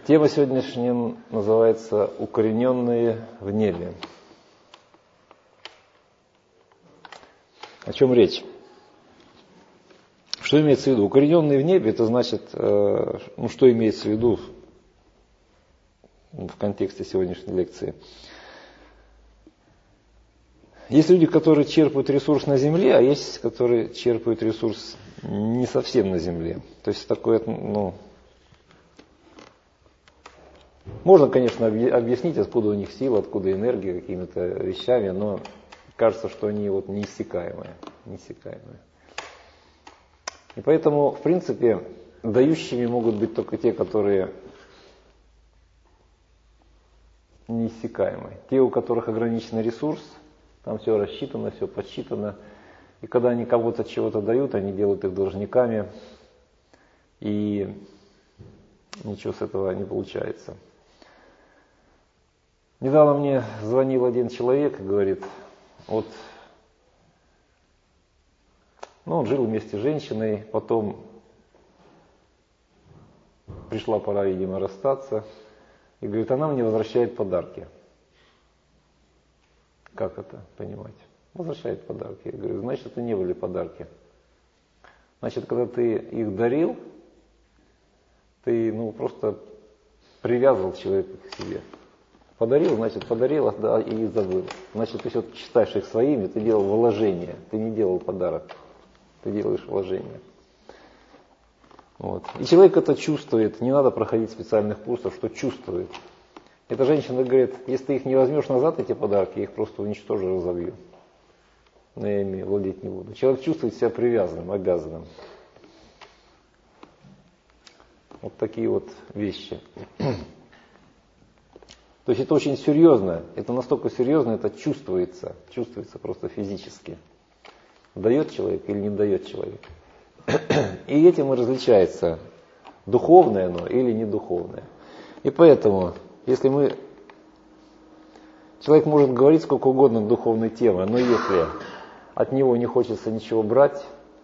Тема сегодняшняя называется «Укорененные в небе». О чем речь? Что имеется в виду? Укорененные в небе, это значит, что имеется в виду в контексте сегодняшней лекции? Есть люди, которые черпают ресурс на земле, а есть, которые черпают ресурс не совсем на земле. То есть такое, можно, конечно, объяснить, откуда у них сила, откуда энергия какими-то вещами, но кажется, что они неиссякаемые. И поэтому, в принципе, дающими могут быть только те, которые неиссякаемые. Те, у которых ограниченный ресурс, там все рассчитано, все подсчитано. И когда они кого-то чего-то дают, они делают их должниками, и ничего с этого не получается. Недавно мне звонил один человек и говорит, он жил вместе с женщиной, потом пришла пора, видимо, расстаться, и говорит, она мне возвращает подарки. Как это понимать? Возвращает подарки. Я говорю, значит, это не были подарки. Значит, когда ты их дарил, ты просто привязывал человека к себе. Подарил, значит, подарил, да, и забыл. Значит, ты все-таки считаешь их своими, ты делал вложение, ты не делал подарок, ты делаешь вложение. И человек это чувствует, не надо проходить специальных курсов, что чувствует. Эта женщина говорит, если ты их не возьмешь назад, эти подарки, я их просто уничтожу, разобью. Но я ими владеть не буду. Человек чувствует себя привязанным, обязанным. Вот такие вот вещи. То есть это очень серьезно, это настолько серьезно, это чувствуется просто физически. Дает человек или не дает человек. И этим и различается, духовное оно или не духовное. И поэтому, если человек может говорить сколько угодно духовной темы, но если от него не хочется ничего брать,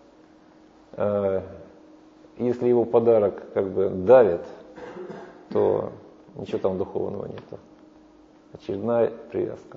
если его подарок давит, то ничего там духовного нету. Очередная привязка.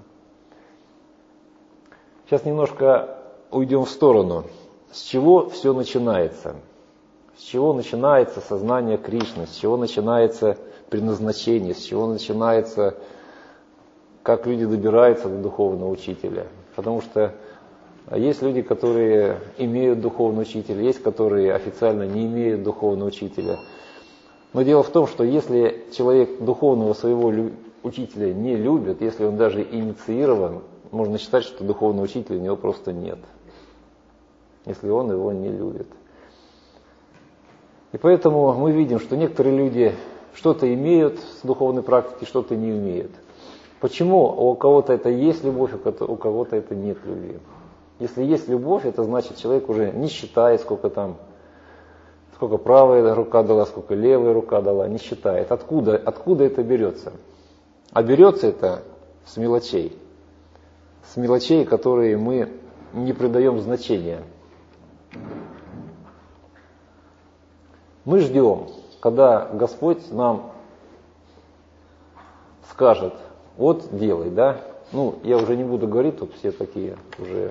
Сейчас немножко уйдем в сторону. С чего все начинается? С чего начинается сознание Кришны? С чего начинается предназначение? С чего начинается, как люди добираются до духовного учителя? Потому что есть люди, которые имеют духовного учителя, есть, которые официально не имеют духовного учителя. Но дело в том, что если человек духовного своего учителя не любит, если он даже инициирован, можно считать, что духовного учителя у него просто нет, если он его не любит. И поэтому мы видим, что некоторые люди что-то имеют с духовной практики, что-то не имеют. Почему? У кого-то это есть любовь, у кого-то это нет любви. Если есть любовь, это значит, человек уже не считает, сколько правая рука дала, сколько левая рука дала, не считает. Откуда это берется? А берется это с мелочей. С мелочей, которые мы не придаем значения. Мы ждем, когда Господь нам скажет, вот делай, да? Я уже не буду говорить, тут все такие уже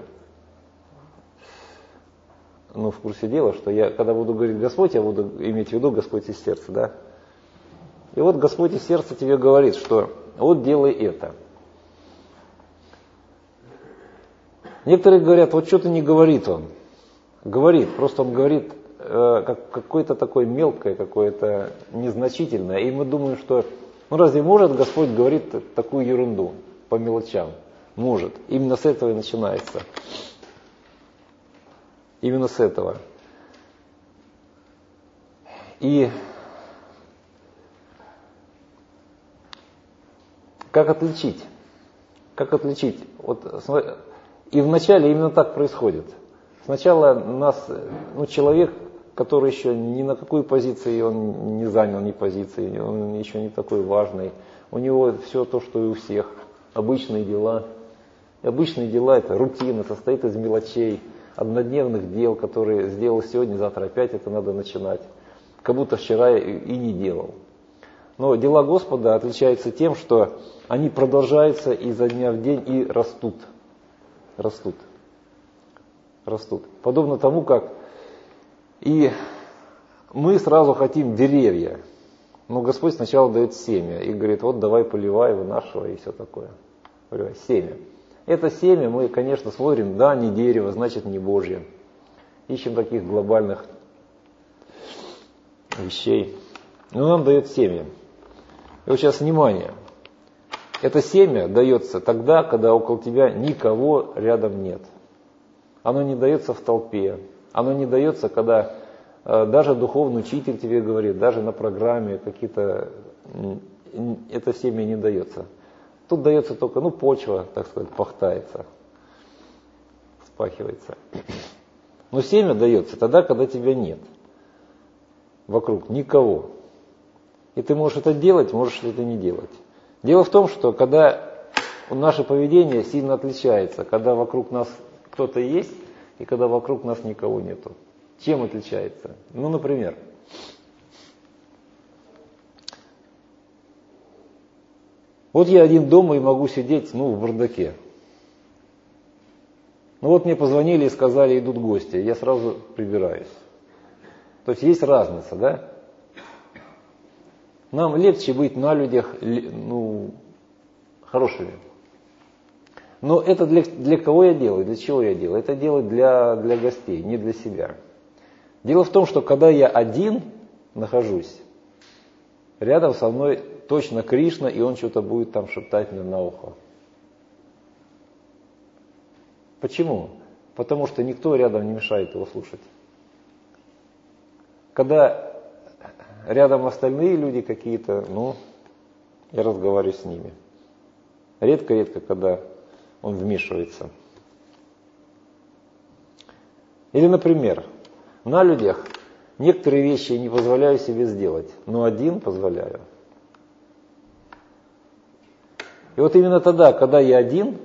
в курсе дела, что я, когда буду говорить Господь, я буду иметь в виду Господь из сердца, да? И вот Господь из сердца тебе говорит, что вот делай это. Некоторые говорят, вот что-то не говорит он. Говорит, просто он говорит как какое-то такое мелкое, какое-то незначительное. И мы думаем, что разве может Господь говорить такую ерунду по мелочам? Может. Именно с этого и начинается. Именно с этого. И как отличить? И вначале именно так происходит. Сначала человек, который еще ни на какой позиции он не занял, ни позиции, он еще не такой важный. У него все то, что и у всех. Обычные дела. И обычные дела это рутина, состоит из мелочей, однодневных дел, которые сделал сегодня, завтра опять это надо начинать. Как будто вчера и не делал. Но дела Господа отличаются тем, что они продолжаются изо дня в день и растут. Растут. Растут. Подобно тому, как и мы сразу хотим деревья. Но Господь сначала дает семя и говорит, вот давай поливай, вынашивай и все такое. Поливай. Семя. Это семя мы, конечно, смотрим, да, не дерево, значит не Божье. Ищем таких глобальных вещей. Но нам дает семя. И вот сейчас внимание. Это семя дается тогда, когда около тебя никого рядом нет. Оно не дается в толпе. Оно не дается, когда даже духовный учитель тебе говорит, даже на программе какие-то, это семя не дается. Тут дается только, почва, так сказать, пахтается, спахивается. Но семя дается тогда, когда тебя нет. Вокруг никого. И ты можешь это делать, можешь это не делать. Дело в том, что когда наше поведение сильно отличается, когда вокруг нас кто-то есть, и когда вокруг нас никого нету. Чем отличается? Например, вот я один дома и могу сидеть, в бардаке. Вот мне позвонили и сказали, идут гости, я сразу прибираюсь. То есть разница, да? Нам легче быть на людях, хорошими. Но это для кого я делаю, для чего я делаю? Это делаю для гостей, не для себя. Дело в том, что когда я один нахожусь, рядом со мной точно Кришна, и он что-то будет там шептать мне на ухо. Почему? Потому что никто рядом не мешает его слушать. Когда рядом остальные люди какие-то, я разговариваю с ними. Редко-редко, когда он вмешивается. Или, например, на людях некоторые вещи не позволяю себе сделать, но один позволяю. И вот именно тогда, когда я один,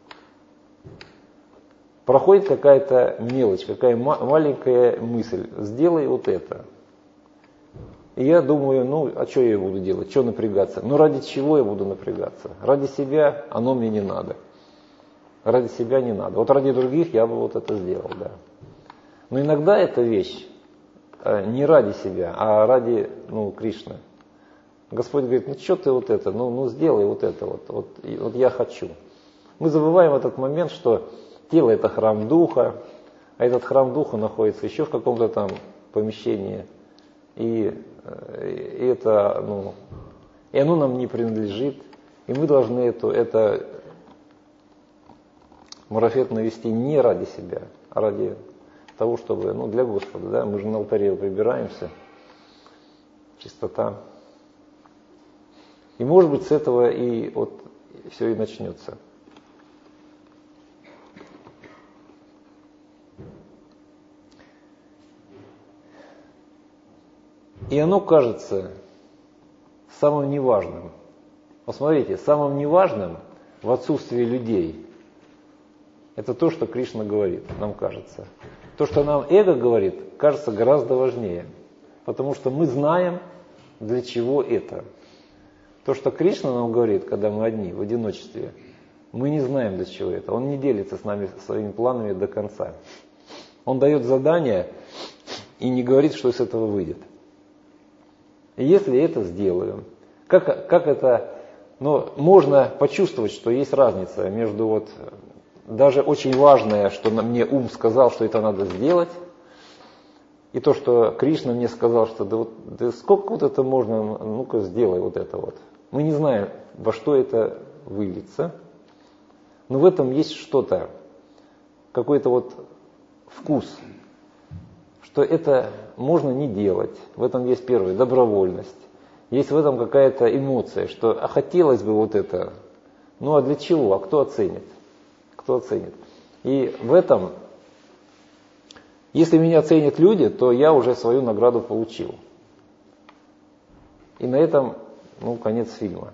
проходит какая-то мелочь, какая маленькая мысль. Сделай вот это. И я думаю, а что я буду делать? Что напрягаться? Ради чего я буду напрягаться? Ради себя оно мне не надо. Ради себя не надо. Вот ради других я бы вот это сделал, да. Но иногда эта вещь не ради себя, а ради, Кришны. Господь говорит, что ты вот это, сделай вот это вот я хочу. Мы забываем в этот момент, что тело это храм Духа, а этот храм Духа находится еще в каком-то там помещении. И это, и оно нам не принадлежит. И мы должны это марафет навести не ради себя, а ради того, чтобы, для Господа, да, мы же на алтаре прибираемся, чистота. И может быть с этого и все и начнется. И оно кажется самым неважным. Посмотрите, самым неважным в отсутствии людей это то, что Кришна говорит, нам кажется. То, что нам эго говорит, кажется гораздо важнее. Потому что мы знаем, для чего это. То, что Кришна нам говорит, когда мы одни, в одиночестве, мы не знаем, для чего это. Он не делится с нами своими планами до конца. Он дает задание и не говорит, что из этого выйдет. И если это сделаю, как это, можно почувствовать, что есть разница между даже очень важное, что мне ум сказал, что это надо сделать, и то, что Кришна мне сказал, что да сколько это можно, ну-ка сделай вот это вот. Мы не знаем, во что это выльется, но в этом есть что-то, какой-то вкус, что это можно не делать. В этом есть первое, добровольность. Есть в этом какая-то эмоция, что хотелось бы вот это, а для чего, а кто оценит? Кто оценит? И в этом, если меня оценят люди, то я уже свою награду получил. И на этом, конец фильма.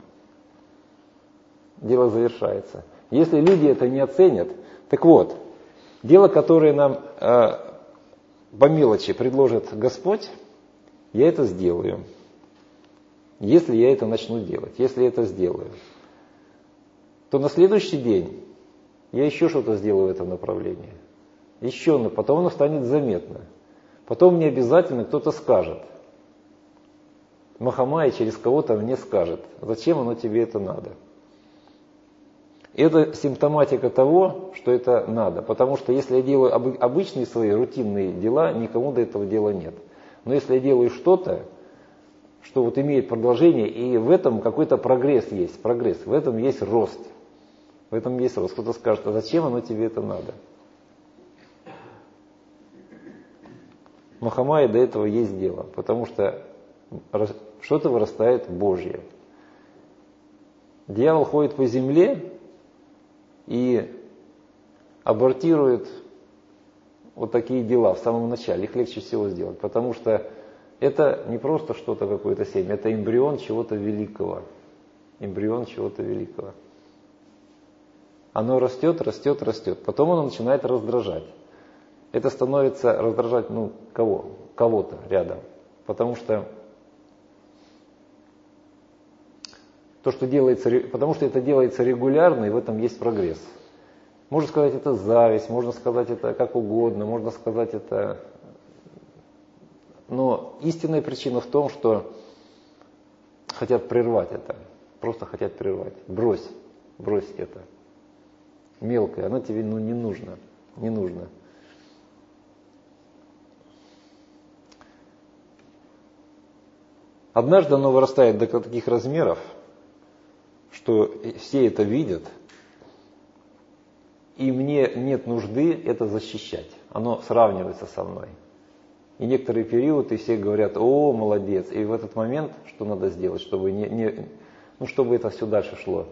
Дело завершается. Если люди это не оценят, так вот, дело, которое нам по мелочи предложит Господь, я это сделаю. Если я это начну делать, если я это сделаю, то на следующий день я еще что-то сделаю в этом направлении. Еще, но потом оно станет заметно. Потом мне обязательно кто-то скажет. Махамая через кого-то мне скажет, зачем оно тебе это надо. Это симптоматика того, что это надо. Потому что если я делаю обычные свои рутинные дела, никому до этого дела нет. Но если я делаю что-то, что вот имеет продолжение, и в этом какой-то прогресс есть, в этом есть рост. В этом есть рост. Кто-то скажет, а зачем оно тебе это надо? Махамая до этого есть дело, потому что что-то вырастает Божье. Дьявол ходит по земле и абортирует вот такие дела в самом начале. Их легче всего сделать, потому что это не просто что-то, какое-то семя, это эмбрион чего-то великого. Эмбрион чего-то великого. Оно растет, растет, растет. Потом оно начинает раздражать. Это становится раздражать, кого-то рядом. Потому что это делается регулярно, и в этом есть прогресс. Можно сказать, это зависть, можно сказать, это как угодно, можно сказать, это... Но истинная причина в том, что хотят прервать это. Просто хотят прервать. Брось это. Мелкое, оно тебе не нужно. Не нужно. Однажды оно вырастает до таких размеров, что все это видят, и мне нет нужды это защищать. Оно сравнивается со мной. И некоторые периоды все говорят, о, молодец. И в этот момент что надо сделать, чтобы чтобы это все дальше шло?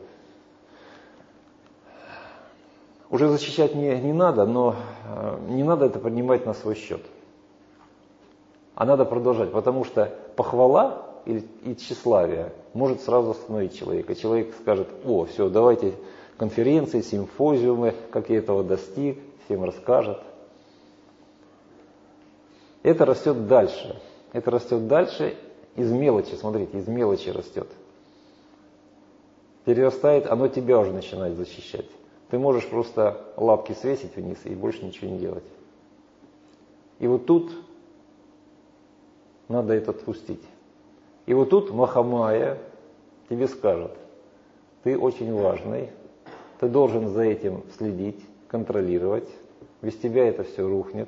Уже защищать мне не надо, но не надо это поднимать на свой счет. А надо продолжать, потому что похвала и тщеславие может сразу остановить человека. Человек скажет, о, все, давайте конференции, симпозиумы, как я этого достиг, всем расскажет. Это растет дальше. Это растет дальше из мелочи, смотрите, из мелочи растет. Перерастает, оно тебя уже начинает защищать. Ты можешь просто лапки свесить вниз и больше ничего не делать. И вот тут надо это отпустить. И вот тут Махамая тебе скажет, ты очень важный, ты должен за этим следить, контролировать, без тебя это все рухнет.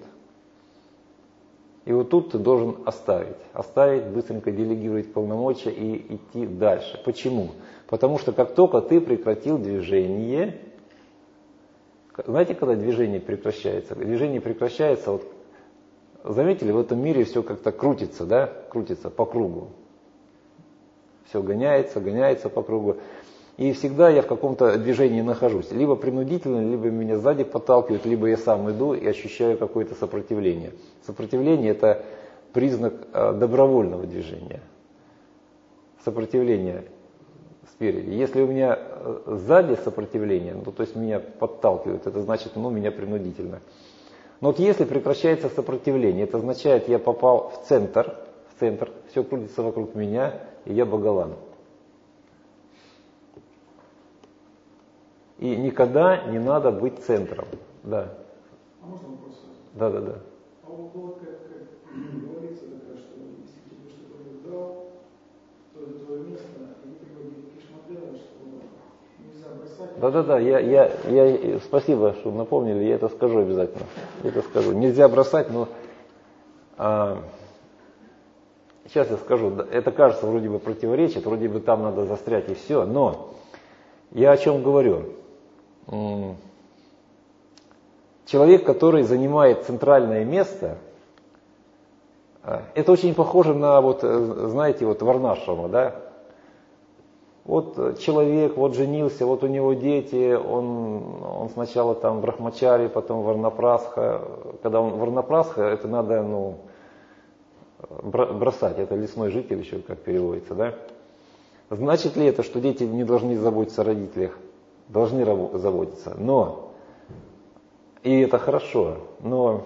И вот тут ты должен оставить, быстренько делегировать полномочия и идти дальше. Почему? Потому что как только ты прекратил движение, знаете, когда движение прекращается? Движение прекращается, вот, заметили, в этом мире все как-то крутится, да? Крутится по кругу. Все гоняется по кругу. И всегда я в каком-то движении нахожусь. Либо принудительно, либо меня сзади подталкивают, либо я сам иду и ощущаю какое-то сопротивление. Сопротивление – это признак добровольного движения. Сопротивление спереди. Если у меня сзади сопротивление, то есть меня подталкивают, это значит, меня принудительно. Но вот если прекращается сопротивление, это означает, я попал в центр, все крутится вокруг меня, и я Бхагаван. И никогда не надо быть центром. Да. А можно вопрос? Да. А вот как говорится, что если тебе что-то дал, то это твое место, и ты говоришь модель, что нельзя бросать. Я спасибо, что напомнили, я это скажу обязательно. Нельзя бросать, но сейчас я скажу, это кажется вроде бы противоречит, вроде бы там надо застрять и все, но я о чем говорю? Человек, который занимает центральное место, это очень похоже на, знаете, варнашрама, да? Вот человек, женился, у него дети, он сначала там брахмачари, потом варнапрастха. Когда он варнапрастха, это надо, бросать, это лесной житель еще, как переводится, да? Значит ли это, что дети не должны заботиться о родителях? Должны заботиться, и это хорошо, но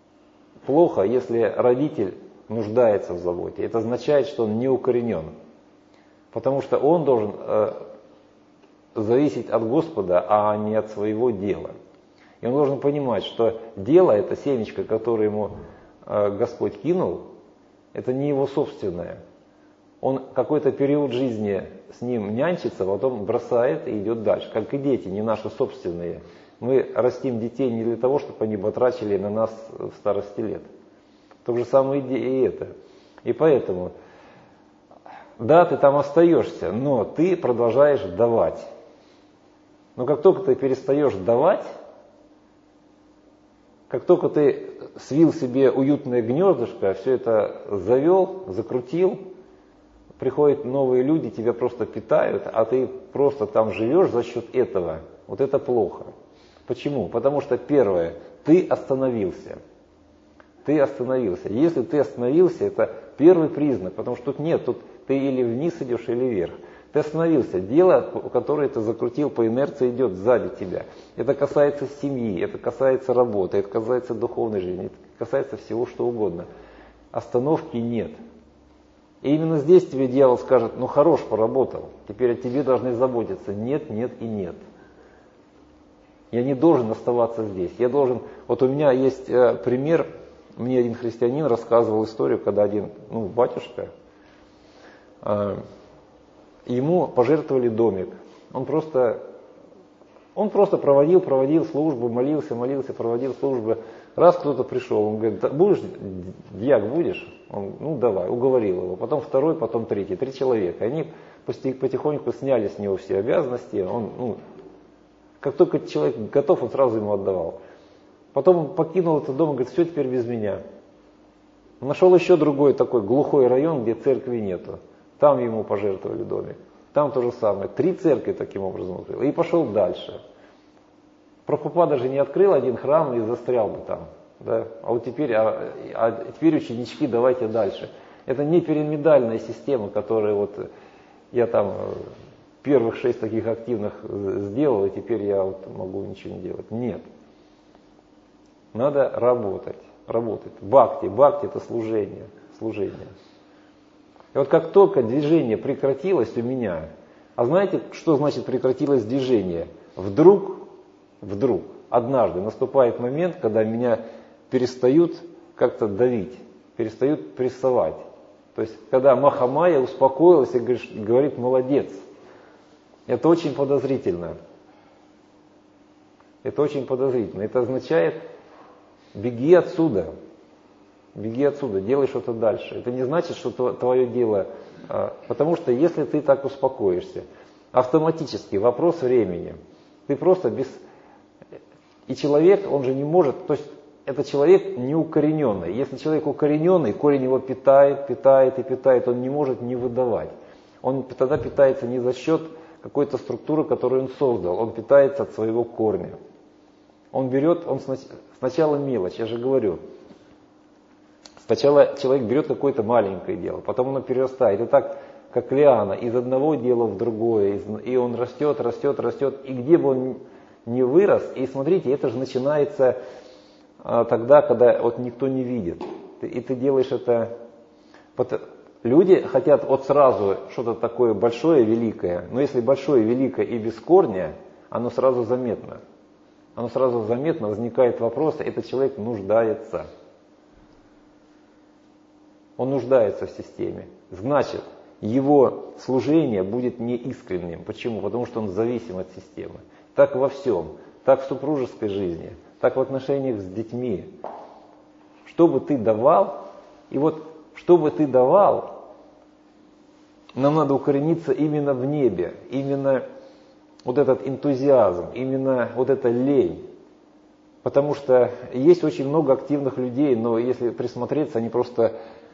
плохо, если родитель нуждается в заботе. Это означает, что он не укоренен. Потому что он должен зависеть от Господа, а не от своего дела. И он должен понимать, что дело, это семечко, которое ему Господь кинул, это не его собственное. Он какой-то период жизни с ним нянчится, потом бросает и идет дальше. Как и дети, не наши собственные. Мы растим детей не для того, чтобы они батрачили на нас в старости лет. То же самое и это. И поэтому, да, ты там остаешься, но ты продолжаешь давать. Но как только ты перестаешь давать, как только ты свил себе уютное гнездышко, все это завел, закрутил, приходят новые люди, тебя просто питают, а ты просто там живешь за счет этого. Вот это плохо. Почему? Потому что первое, ты остановился. Ты остановился. Если ты остановился, это первый признак, потому что тут нет, тут ты или вниз идешь, или вверх. Ты остановился. Дело, которое ты закрутил по инерции, идет сзади тебя. Это касается семьи, это касается работы, это касается духовной жизни, это касается всего, что угодно. Остановки нет. И именно здесь тебе дьявол скажет, ну хорош, поработал, теперь о тебе должны заботиться. Нет, нет и нет. Я не должен оставаться здесь. Я должен... Вот у меня есть пример, мне один христианин рассказывал историю, когда один батюшка, ему пожертвовали домик. Он просто проводил службу, молился, проводил службы. Раз кто-то пришел, он говорит, да, будешь, дьяк будешь? Он, давай, уговорил его. Потом второй, потом третий, 3 человека. Они потихоньку сняли с него все обязанности. Как только человек готов, он сразу ему отдавал. Потом он покинул этот дом и говорит, все, теперь без меня. Нашел еще другой такой глухой район, где церкви нету. Там ему пожертвовали домик. Там то же самое. 3 церкви таким образом открыл. И пошел дальше. Прабхупада же не открыл один храм и застрял бы там. Да? А вот теперь ученички, давайте дальше. Это не пирамидальная система, которая вот я там первых 6 таких активных сделал, и теперь я вот могу ничего не делать. Нет. Надо работать. Бхакти это служение. И вот как только движение прекратилось у меня, а знаете, что значит прекратилось движение? Вдруг, однажды наступает момент, когда меня перестают как-то давить, перестают прессовать. То есть, когда Махамая успокоилась и говорит, молодец. Это очень подозрительно. Это означает, беги отсюда, делай что-то дальше. Это не значит, что твое дело, потому что если ты так успокоишься, автоматически вопрос времени, ты просто И человек, он же не может, то есть это человек неукорененный. Если человек укорененный, корень его питает, он не может не выдавать. Он тогда питается не за счет какой-то структуры, которую он создал, он питается от своего корня. Он сначала мелочь, я же говорю. Сначала человек берет какое-то маленькое дело, потом оно перерастает. И так, как лиана, из одного дела в другое, и он растет, и где бы он ни вырос, и смотрите, это же начинается тогда, когда вот никто не видит. И ты делаешь это... Вот люди хотят вот сразу что-то такое большое, великое, но если большое, великое и без корня, оно сразу заметно. Возникает вопрос, этот человек нуждается. Он нуждается в системе. Значит, его служение будет неискренним. Почему? Потому что он зависим от системы. Так во всем. Так в супружеской жизни. Так в отношениях с детьми. Что бы ты давал, и вот что бы ты давал, нам надо укорениться именно в небе. Именно вот этот энтузиазм, именно вот эта лень. Потому что есть очень много активных людей, но если присмотреться, они просто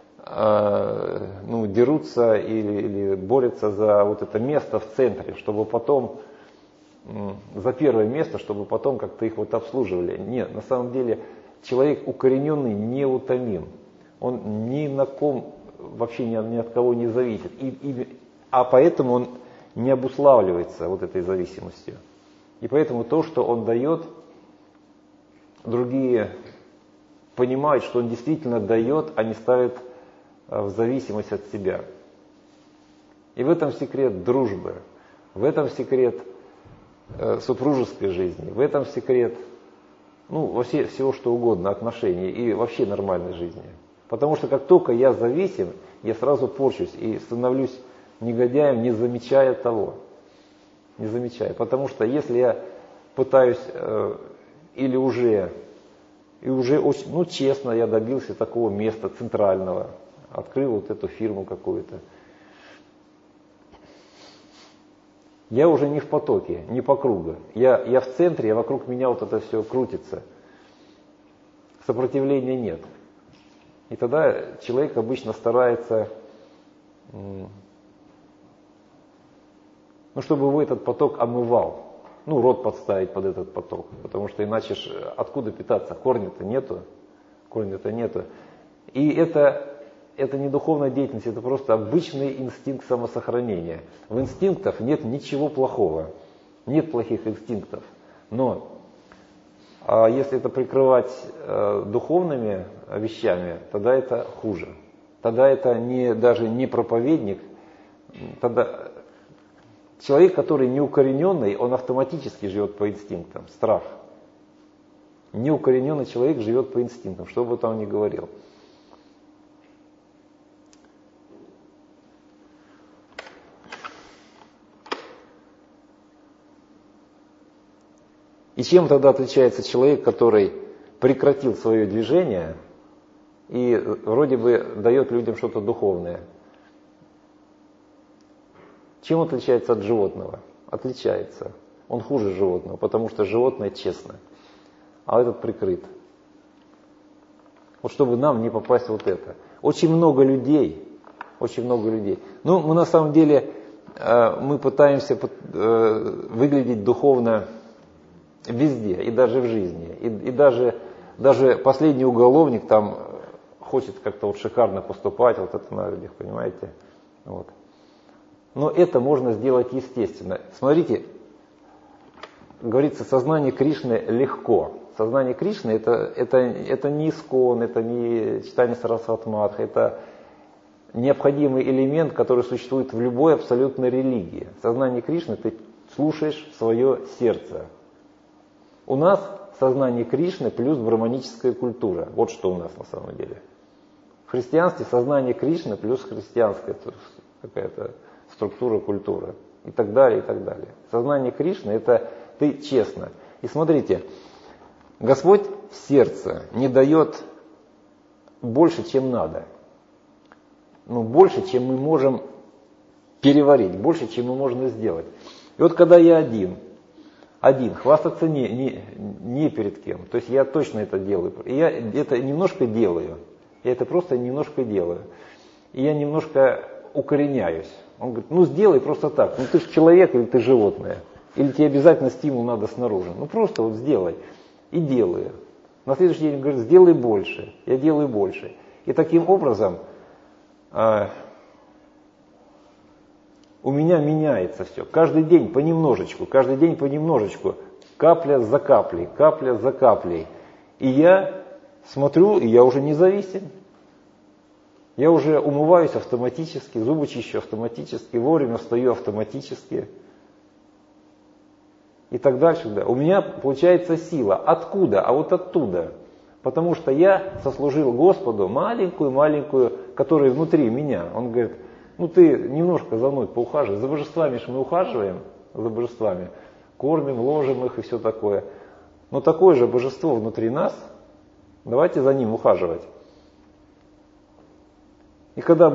дерутся или борются за вот это место в центре, чтобы потом, за первое место, чтобы потом как-то их вот обслуживали. Нет, на самом деле человек укорененный неутомим. Он ни на ком, вообще ни от кого не зависит. А поэтому он не обуславливается вот этой зависимостью. И поэтому то, что он дает, другие понимают, что он действительно дает, а не ставит в зависимость от себя. И в этом секрет дружбы, в этом секрет супружеской жизни, в этом секрет, всего что угодно, отношений и вообще нормальной жизни. Потому что как только я зависим, я сразу порчусь и становлюсь негодяем, не замечая того. Не замечая. Потому что если я пытаюсь или уже очень, честно я добился такого места центрального, открыл вот эту фирму какую-то, я уже не в потоке, не по кругу. Я в центре, а вокруг меня вот это все крутится. Сопротивления нет. И тогда человек обычно старается, чтобы его этот поток омывал. Рот подставить под этот поток. Потому что иначе откуда питаться? Корня-то нету. И это не духовная деятельность, это просто обычный инстинкт самосохранения. В инстинктах нет ничего плохого. Нет плохих инстинктов. Но если это прикрывать духовными вещами, тогда это хуже. Тогда это даже не проповедник. Тогда человек, который неукорененный, он автоматически живет по инстинктам. Страх. Неукорененный человек живет по инстинктам, что бы там ни говорил. И чем тогда отличается человек, который прекратил свое движение и вроде бы дает людям что-то духовное? Чем он отличается от животного? Отличается. Он хуже животного, потому что животное честно, а этот прикрыт. Вот чтобы нам не попасть в вот это. Очень много людей. Мы на самом деле мы пытаемся выглядеть духовно везде, и даже в жизни. И даже последний уголовник там хочет как-то шикарно поступать, вот это на людях, понимаете? Вот. Но это можно сделать естественно. Смотрите, говорится, сознание Кришны легко. Сознание Кришны это не искон, это не читание Сарасвати-матхи, это необходимый элемент, который существует в любой абсолютной религии. Сознание Кришны ты слушаешь свое сердце. У нас сознание Кришны плюс браманическая культура. Вот что у нас на самом деле. В христианстве сознание Кришны плюс христианская какая-то структура, культура. И так далее, и так далее. Сознание Кришны это ты честно. И смотрите, Господь в сердце не дает больше, чем надо. Больше, чем мы можем переварить, больше, чем мы можем сделать. И вот когда я один, хвастаться не перед кем. То есть я точно это делаю. И я это немножко делаю. Я это просто немножко делаю. И я немножко укореняюсь. Он говорит, сделай просто так. Ты же человек или ты животное. Или тебе обязательно стимул надо снаружи. Просто вот сделай. И делаю. На следующий день он говорит, сделай больше. Я делаю больше. И таким образом у меня меняется все. Каждый день понемножечку, капля за каплей. И я смотрю, и я уже независим. Я уже умываюсь автоматически, зубы чищу автоматически, вовремя встаю автоматически. И так дальше. Да. У меня получается сила. Откуда? А вот оттуда. Потому что я сослужил Господу маленькую, которая внутри меня. Он говорит, ты немножко за мной поухаживай. За божествами же мы ухаживаем, кормим, ложим их и все такое. Но такое же божество внутри нас, давайте за ним ухаживать. И когда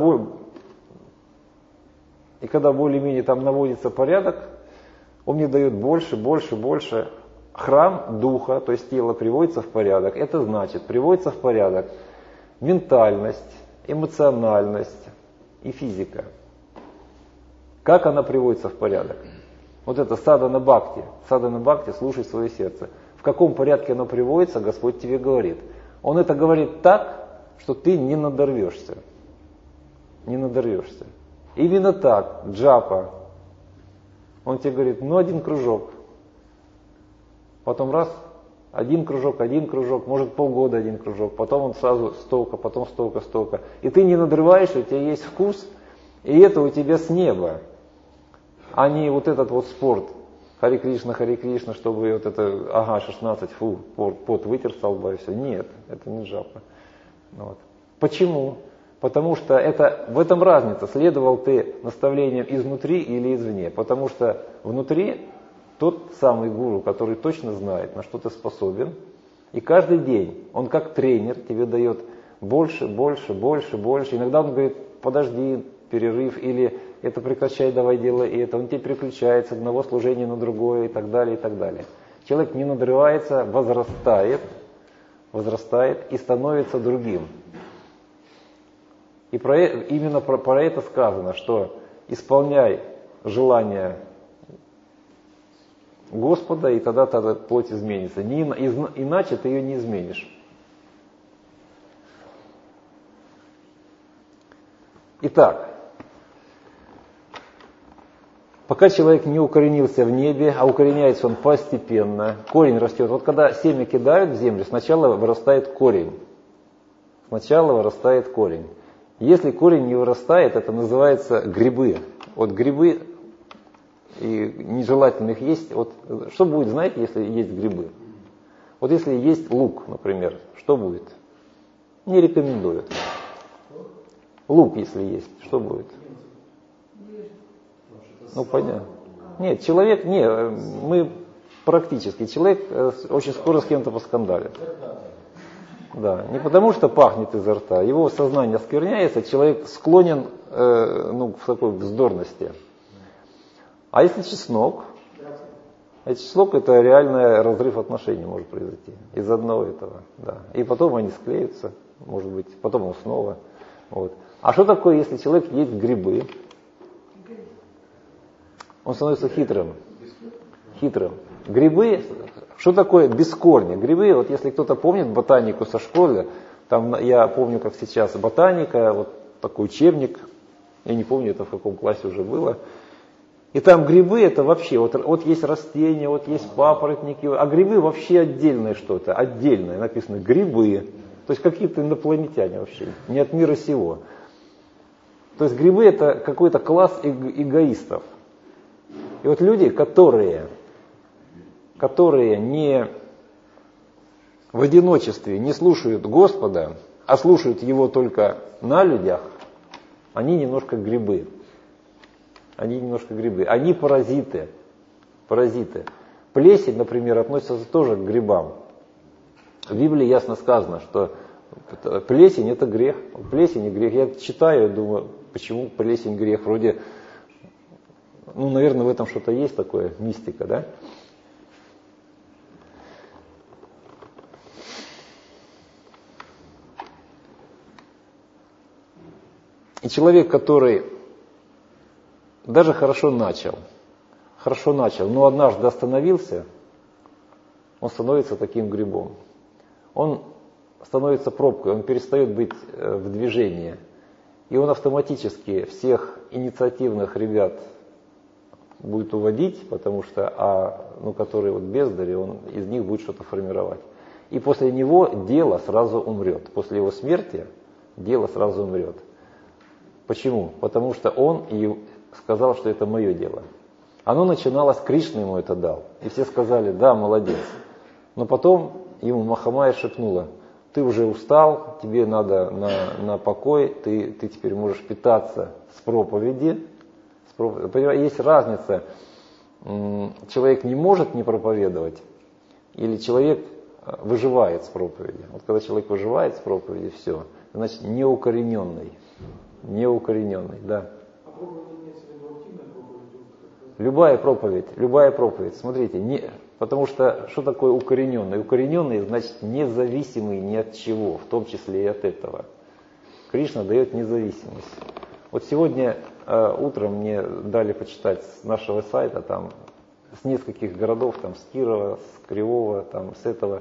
более-менее там наводится порядок, он мне дает больше. Храм духа, то есть тело, приводится в порядок. Это значит, приводится в порядок ментальность, эмоциональность и физика. Как она приводится в порядок? Вот это садхана бхакти. Садхана бхакти, слушай свое сердце. В каком порядке оно приводится, Господь тебе говорит. Он это говорит так, что ты не надорвешься. Именно так, джапа. Он тебе говорит, один кружок. Потом раз, один кружок, может полгода один кружок, потом он сразу столько. И ты не надрываешься, у тебя есть вкус, И это у тебя с неба, а не вот этот вот спорт. Харе Кришна, чтобы вот это, 16, пот вытер со лба и все. Нет, это не джапа. Вот. Почему? Потому что в этом разница, следовал ты наставлениям изнутри или извне. Потому что внутри тот самый гуру, который точно знает, на что ты способен. И каждый день он как тренер тебе дает больше. Иногда он говорит, подожди, перерыв, или это прекращай, давай делай это. Он тебе переключает с одного служения на другое и так далее, и так далее. Человек не надрывается, возрастает и становится другим. И именно про это сказано, что исполняй желания Господа, и тогда плоть изменится. Иначе ты ее не изменишь. Итак, пока человек не укоренился в небе, а укореняется он постепенно, корень растет. Вот когда семя кидают в землю, сначала вырастает корень. Если корень не вырастает, это называется грибы. Вот грибы, и нежелательно их есть. Вот что будет, знаете, если есть грибы? Вот если есть лук, например, что будет? Не рекомендую. Лук, если есть, что будет? Ну, понятно. Нет, мы практически. Человек очень скоро с кем-то поскандалит. Да, не потому что пахнет изо рта, его сознание оскверняется, человек склонен к такой вздорности. А если чеснок? Чеснок — это реальный разрыв отношений может произойти из одного этого. Да. И потом они склеются, может быть, потом он снова. Вот. А что такое, если человек ест грибы? Он становится хитрым. Грибы, что такое без корня? Грибы, вот если кто-то помнит ботанику со школы, там я помню, как сейчас ботаника, вот такой учебник, я не помню, это в каком классе уже было. И там грибы это вообще, вот есть растения, вот есть папоротники, а грибы вообще отдельное что-то, отдельное, написано грибы. То есть какие-то инопланетяне вообще, не от мира сего. То есть грибы это какой-то класс эгоистов. И вот люди, которые не в одиночестве не слушают Господа, а слушают Его только на людях, они немножко грибы. Они паразиты. Плесень, например, относится тоже к грибам. В Библии ясно сказано, что плесень это грех. Плесень и грех. Я читаю и думаю, почему плесень грех? Вроде, наверное, в этом что-то есть такое, мистика, да? И человек, который даже хорошо начал, но однажды остановился, он становится таким грибом. Он становится пробкой, он перестает быть в движении. И он автоматически всех инициативных ребят будет уводить, потому что, которые бездари, он из них будет что-то формировать. И после него дело сразу умрет. После его смерти дело сразу умрет. Почему? Потому что он и сказал, что это мое дело. Оно начиналось, Кришна ему это дал. И все сказали, да, молодец. Но потом ему Махамайя шепнула, ты уже устал, тебе надо на покой, ты теперь можешь питаться с проповеди. Есть разница, человек не может не проповедовать, или человек выживает с проповеди. Вот когда человек выживает с проповеди, все, значит неукорененный, да. Любая проповедь, смотрите, потому что такое укорененный? Укорененный значит независимый ни от чего, в том числе и от этого. Кришна дает независимость. Вот сегодня утром мне дали почитать с нашего сайта, там с нескольких городов, там с Кирова, с Кривого, там с этого.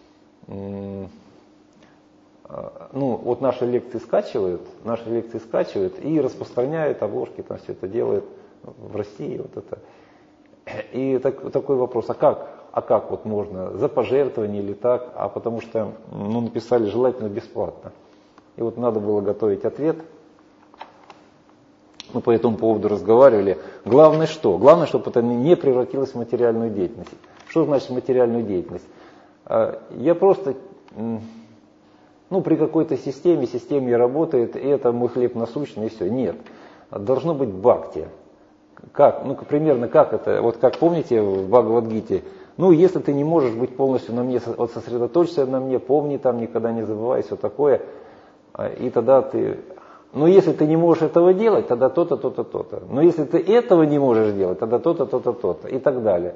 Вот наши лекции скачивают и распространяют обложки, там все это делают в России, вот это. И такой вопрос, а как вот можно, за пожертвование или так, потому что написали желательно бесплатно. И вот надо было готовить ответ. Мы по этому поводу разговаривали. Главное что? Главное, чтобы это не превратилось в материальную деятельность. Что значит материальную деятельность? Я просто, при какой-то системе работает, и это мой хлеб насущный, и все. Нет. Должно быть бхакти. Как? Примерно как это? Вот как помните в Бхагавад-гите? Если ты не можешь быть полностью на мне, вот сосредоточься на мне, помни там, никогда не забывай, все такое. И тогда ты... если ты не можешь этого делать, тогда то-то, то-то, то-то. Но если ты этого не можешь делать, тогда то-то, то-то, то-то. И так далее.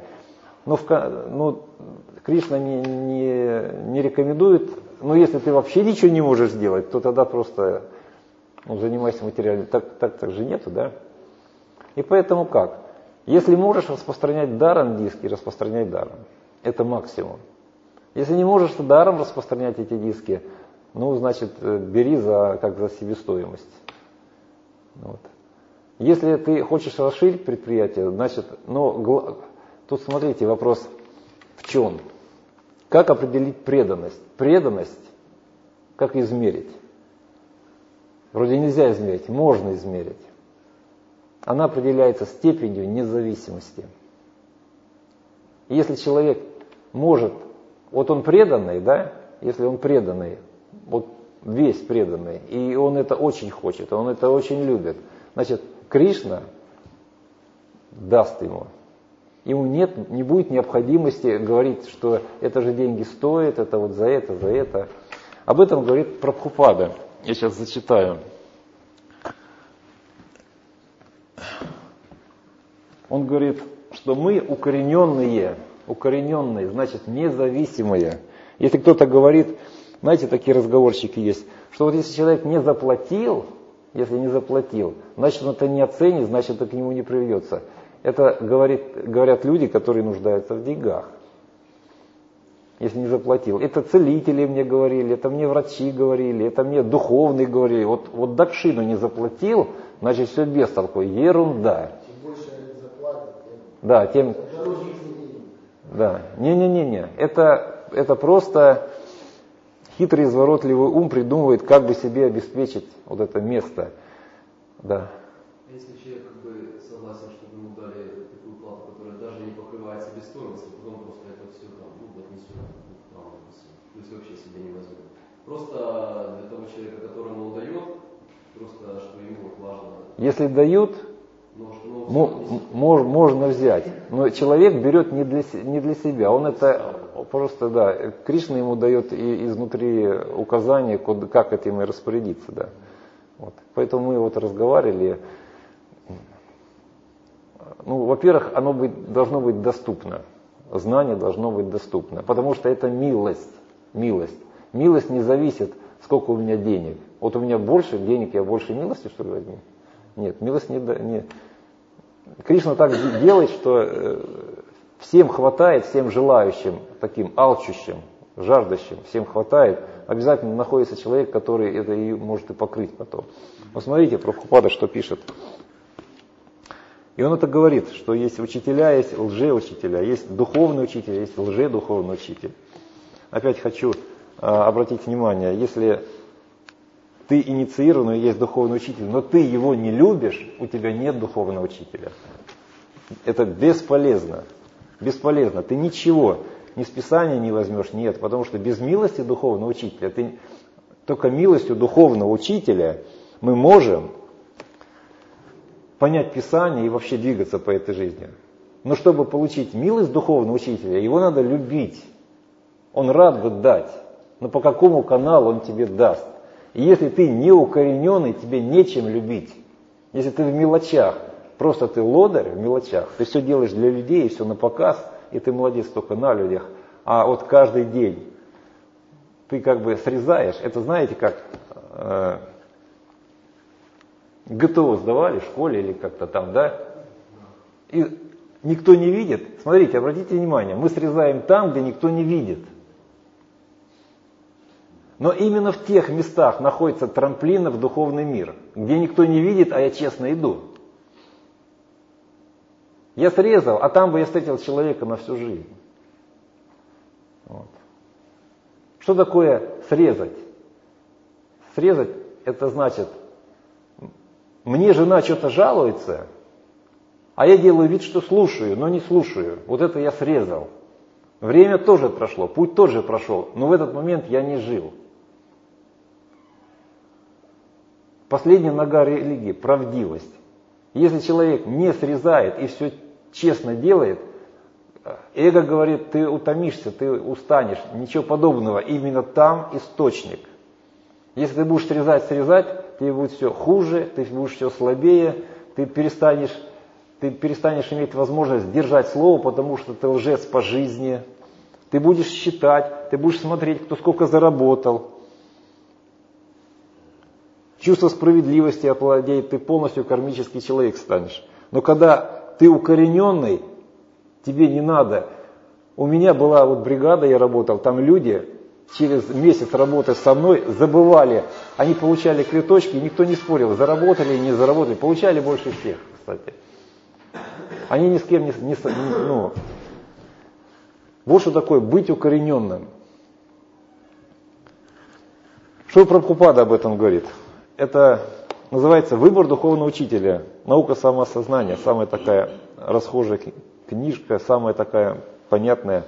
Кришна не рекомендует, если ты вообще ничего не можешь сделать, то тогда просто занимайся материальным. Так же нету, да? И поэтому как? Если можешь распространять даром диски, распространяй даром. Это максимум. Если не можешь даром распространять эти диски, значит, бери за себестоимость. Вот. Если ты хочешь расширить предприятие, значит, тут смотрите, вопрос в чем? Как определить преданность? Преданность, как измерить? Вроде нельзя измерить, можно измерить. Она определяется степенью независимости. Если человек может, вот он преданный, да, если он преданный, вот весь преданный, и он это очень хочет, он это очень любит, значит, Кришна даст ему. Ему не будет необходимости говорить, что это же деньги стоит, это вот за это. Об этом говорит Прабхупада. Я сейчас зачитаю. Он говорит, что мы укорененные, значит независимые. Если кто-то говорит, знаете, такие разговорчики есть, что вот если человек не заплатил, значит он это не оценит, значит это к нему не приведется. Это говорят люди, которые нуждаются в деньгах. Если не заплатил. Это целители мне говорили, это мне врачи говорили, это мне духовные говорили. Вот дакшину не заплатил, значит все без толку. Ерунда. Чем больше они заплатят, да, тем... Да. Не. Это просто хитрый, изворотливый ум придумывает, как бы себе обеспечить вот это место. Да. Если человек согласен, чтобы ему дали такую плату, которая даже не покрывает себестоимость, а потом просто это все отнесет, то есть вообще себе не возьмет. Просто для того человека, которому он дает, просто что ему важно. Если дают, можно взять. Но человек берет не для себя. Он это просто, да, Кришна ему дает изнутри указания, как этим и распорядиться, да. Вот. Поэтому мы разговаривали. Во-первых, оно должно быть доступно. Знание должно быть доступно. Потому что это милость. Милость не зависит, сколько у меня денег. Вот у меня больше денег, я больше милости, что ли, возьму? Нет, милость не... Кришна так делает, что всем хватает, всем желающим, таким алчущим, жаждущим, всем хватает. Обязательно находится человек, который это и может и покрыть потом. Посмотрите, Прабхупада что пишет. И он это говорит, что есть учителя, есть лжеучителя, есть духовный учитель, есть лжедуховный учитель. Опять хочу обратить внимание, если ты инициированный, есть духовный учитель, но ты его не любишь, у тебя нет духовного учителя. Это бесполезно. Бесполезно. Ты ничего ни с Писания не возьмешь, нет, потому что без милости духовного учителя, только милостью духовного учителя мы можем понять Писание и вообще двигаться по этой жизни. Но чтобы получить милость духовного учителя, его надо любить. Он рад бы дать, но по какому каналу он тебе даст? И если ты не укорененный, тебе нечем любить. Если ты в мелочах, просто ты лодырь в мелочах, ты все делаешь для людей, все на показ, и ты молодец только на людях. А вот каждый день ты срезаешь, это знаете как ГТО сдавали в школе или как-то там, да? И никто не видит. Смотрите, обратите внимание, мы срезаем там, где никто не видит. Но именно в тех местах находятся трамплины в духовный мир, где никто не видит, а я честно иду. Я срезал, а там бы я встретил человека на всю жизнь. Вот. Что такое срезать? Срезать — это значит мне жена что-то жалуется, а я делаю вид, что слушаю, но не слушаю. Вот это я срезал. Время тоже прошло, путь тоже прошел, но в этот момент я не жил. Последняя нога религии – правдивость. Если человек не срезает и все честно делает, эго говорит, ты утомишься, ты устанешь, ничего подобного. Именно там источник. Если ты будешь срезать, тебе будет все хуже, ты будешь все слабее, ты перестанешь иметь возможность держать слово, потому что ты лжец по жизни. Ты будешь считать, ты будешь смотреть, кто сколько заработал. Чувство справедливости овладеет, ты полностью кармический человек станешь. Но когда ты укорененный, тебе не надо. У меня была вот бригада, я работал, там люди через месяц работы со мной забывали, они получали квиточки, никто не спорил, заработали или не заработали, получали больше всех, кстати. Они ни с кем не Вот что такое быть укорененным. Что Прабхупада об этом говорит? Это называется «Выбор духовного учителя». Наука самоосознания, самая такая расхожая книжка, самая такая понятная.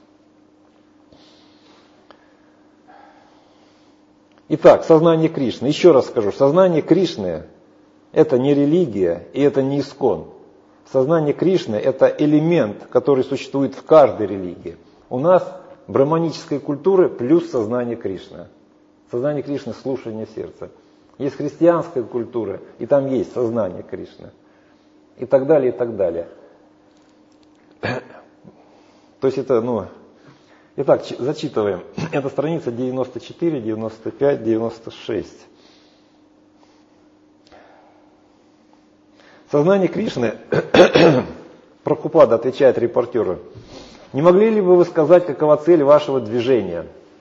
Итак, сознание Кришны. Еще раз скажу, сознание Кришны – это не религия и это не искон. Сознание Кришны – это элемент, который существует в каждой религии. У нас брахманической культуры плюс сознание Кришны. Сознание Кришны – слушание сердца. Есть христианская культура, и там есть сознание Кришны. И так далее, и так далее. То есть это, Итак, зачитываем. Это страница 94, 95, 96. Сознание Кришны, Прабхупада отвечает репортеру, не могли ли бы вы сказать, какова цель вашего движения?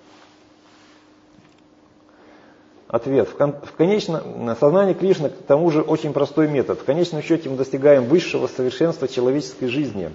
Ответ. Сознание Кришны, к тому же, очень простой метод. В конечном счете мы достигаем высшего совершенства человеческой жизни.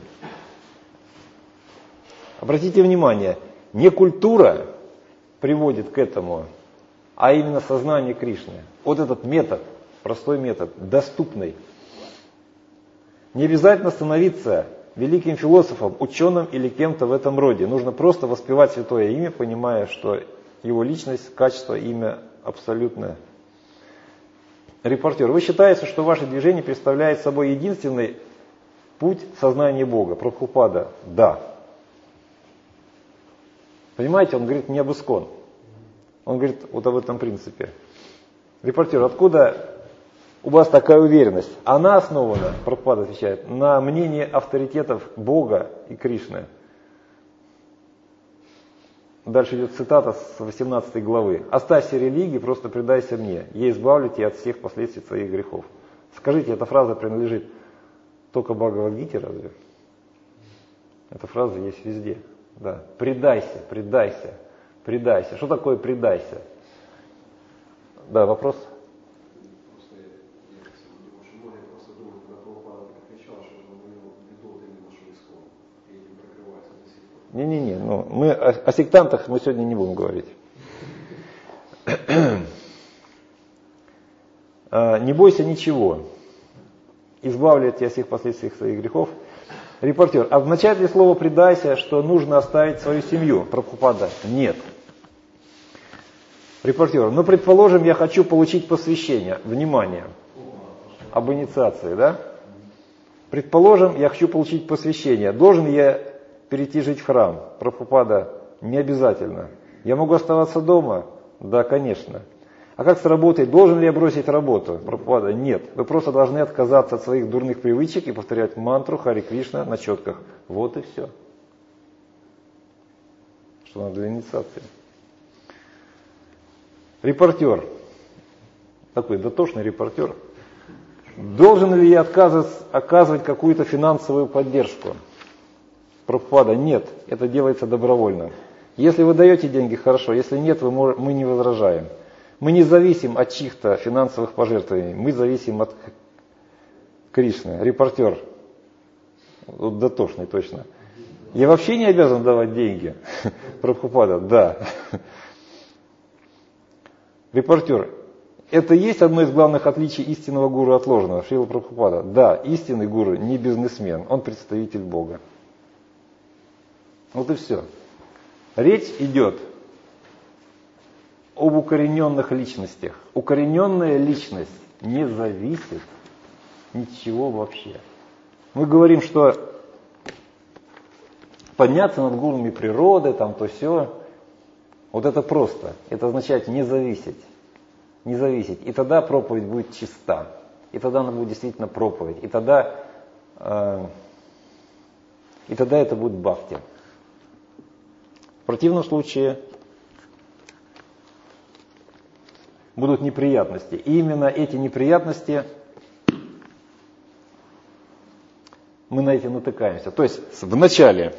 Обратите внимание, не культура приводит к этому, а именно сознание Кришны. Вот этот метод, простой метод, доступный. Не обязательно становиться великим философом, ученым или кем-то в этом роде. Нужно просто воспевать святое имя, понимая, что его личность, качество, имя абсолютное. Репортер, вы считаете, что ваше движение представляет собой единственный путь сознания Бога? Прабхупада, да. Понимаете, он говорит не об искон. Он говорит вот об этом принципе. Репортер, откуда у вас такая уверенность? Она основана, Прабхупада отвечает, на мнении авторитетов Бога и Кришны. Дальше идет цитата с 18 главы. «Оставься религии, просто предайся мне. Я избавлю тебя от всех последствий твоих грехов». Скажите, эта фраза принадлежит только Бхагавад-гите разве? Эта фраза есть везде. Да. Предайся, предайся, предайся. Что такое предайся? Да, вопрос? Не-не-не, мы о сектантах мы сегодня не будем говорить. Не бойся ничего. Избавлю тебя от всех последствий своих грехов. Репортер, означает ли слово «предайся», что нужно оставить свою семью? Прабхупада, нет. Репортер, предположим, я хочу получить посвящение. Внимание. Об инициации, да? Предположим, я хочу получить посвящение. Должен я перейти жить в храм? Прабхупада, не обязательно. Я могу оставаться дома? Да, конечно. А как сработает? Должен ли я бросить работу? Прабхупада, нет. Вы просто должны отказаться от своих дурных привычек и повторять мантру Хари Кришна на четках. Вот и все. Что надо для инициации. Репортер. Такой дотошный репортер. Должен ли я оказывать какую-то финансовую поддержку? Прабхупада, нет. Это делается добровольно. Если вы даете деньги, хорошо. Если нет, мы не возражаем. Мы не зависим от чьих-то финансовых пожертвований, мы зависим от Кришны. Репортер, вот дотошный точно. Я вообще не обязан давать деньги. Прабхупада, да. Репортер, это и есть одно из главных отличий истинного гуру от ложного. Шрила Прабхупада. Да, истинный гуру не бизнесмен, он представитель Бога. Вот и все. Речь идет об укорененных личностях. Укорененная личность не зависит ничего вообще. Мы говорим, что подняться над гурами природы, там то все, вот это просто. Это означает не зависеть. Не зависеть. И тогда проповедь будет чиста. И тогда она будет действительно проповедь. И тогда это будет бхакти. В противном случае будут неприятности. И именно эти неприятности мы на эти натыкаемся. То есть вначале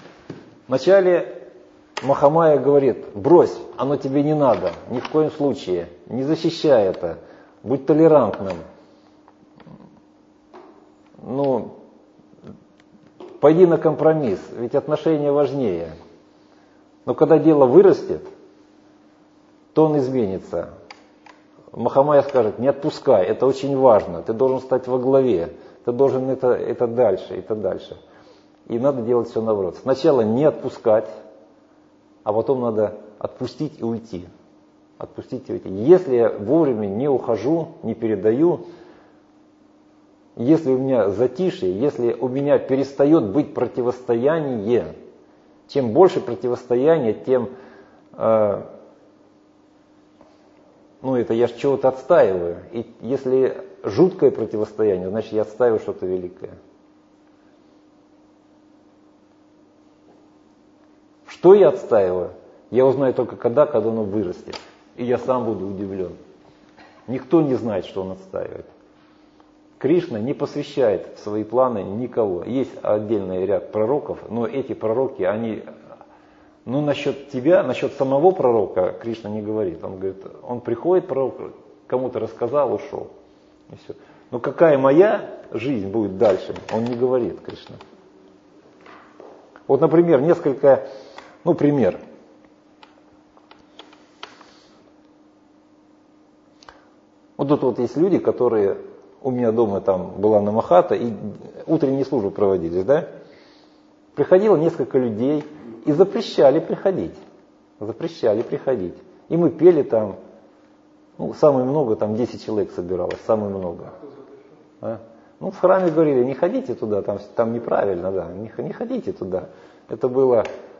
Махамая говорит: брось, оно тебе не надо, ни в коем случае, не защищай это, будь толерантным. Ну, пойди на компромисс, ведь отношения важнее. Но когда дело вырастет, то он изменится. Махамая скажет: не отпускай, это очень важно, ты должен стать во главе, ты должен это дальше, это дальше. И надо делать все наоборот. Сначала не отпускать, а потом надо отпустить и уйти. Отпустить и уйти. Если я вовремя не ухожу, не передаю, если у меня затишье, если у меня перестает быть противостояние, чем больше противостояния, тем, это я же чего-то отстаиваю. И если жуткое противостояние, значит я отстаиваю что-то великое. Что я отстаиваю, я узнаю только когда оно вырастет. И я сам буду удивлен. Никто не знает, что он отстаивает. Кришна не посвящает в свои планы никого. Есть отдельный ряд пророков, но эти пророки, они... насчет тебя, насчет самого пророка Кришна не говорит. Он говорит, он приходит, пророк, кому-то рассказал, ушел. И все. Но какая моя жизнь будет дальше, он не говорит, Кришна. Вот, например, пример. Вот тут вот есть люди, которые у меня дома там была намахата, и утренние службы проводились, да? Приходило несколько людей и запрещали приходить. И мы пели там, самое много, там 10 человек собиралось, самое много. В храме говорили, не ходите туда, там неправильно, да, не ходите туда. Это было...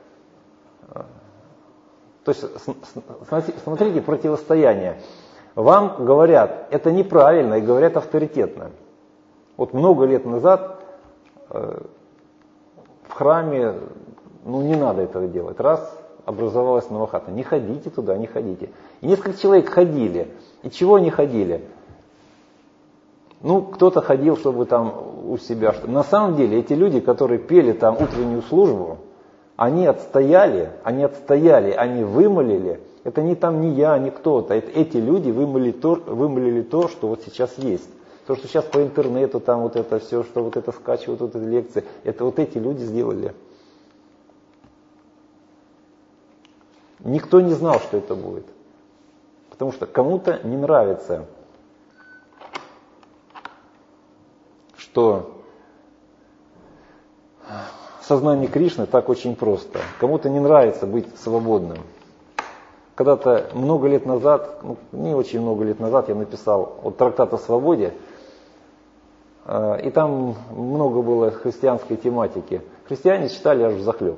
То есть, смотрите, противостояние. Вам говорят, это неправильно, и говорят авторитетно. Вот много лет назад в храме, не надо этого делать. Раз, образовалась намахата, не ходите туда, не ходите. И несколько человек ходили. И чего они ходили? Кто-то ходил, чтобы там у себя... На самом деле, эти люди, которые пели там утреннюю службу, они отстояли, они вымолили. Это не я, не кто-то. Эти люди вымолили то, что вот сейчас есть. То, что сейчас по интернету, там вот это все, что вот это скачивают, вот эти лекции. Это вот эти люди сделали. Никто не знал, что это будет. Потому что кому-то не нравится, что сознание Кришны так очень просто. Кому-то не нравится быть свободным. Когда-то много лет назад, не очень много лет назад, я написал трактат о свободе, и там много было христианской тематики. Христиане читали аж взахлеб.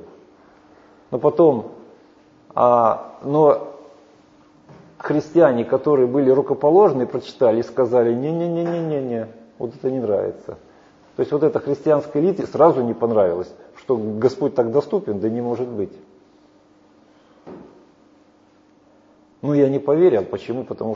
Но христиане, которые были рукоположные, прочитали и сказали, не-не-не-не-не, вот это не нравится. То есть вот эта христианская элита сразу не понравилось, что Господь так доступен, да не может быть. Я не поверил. Почему? Потому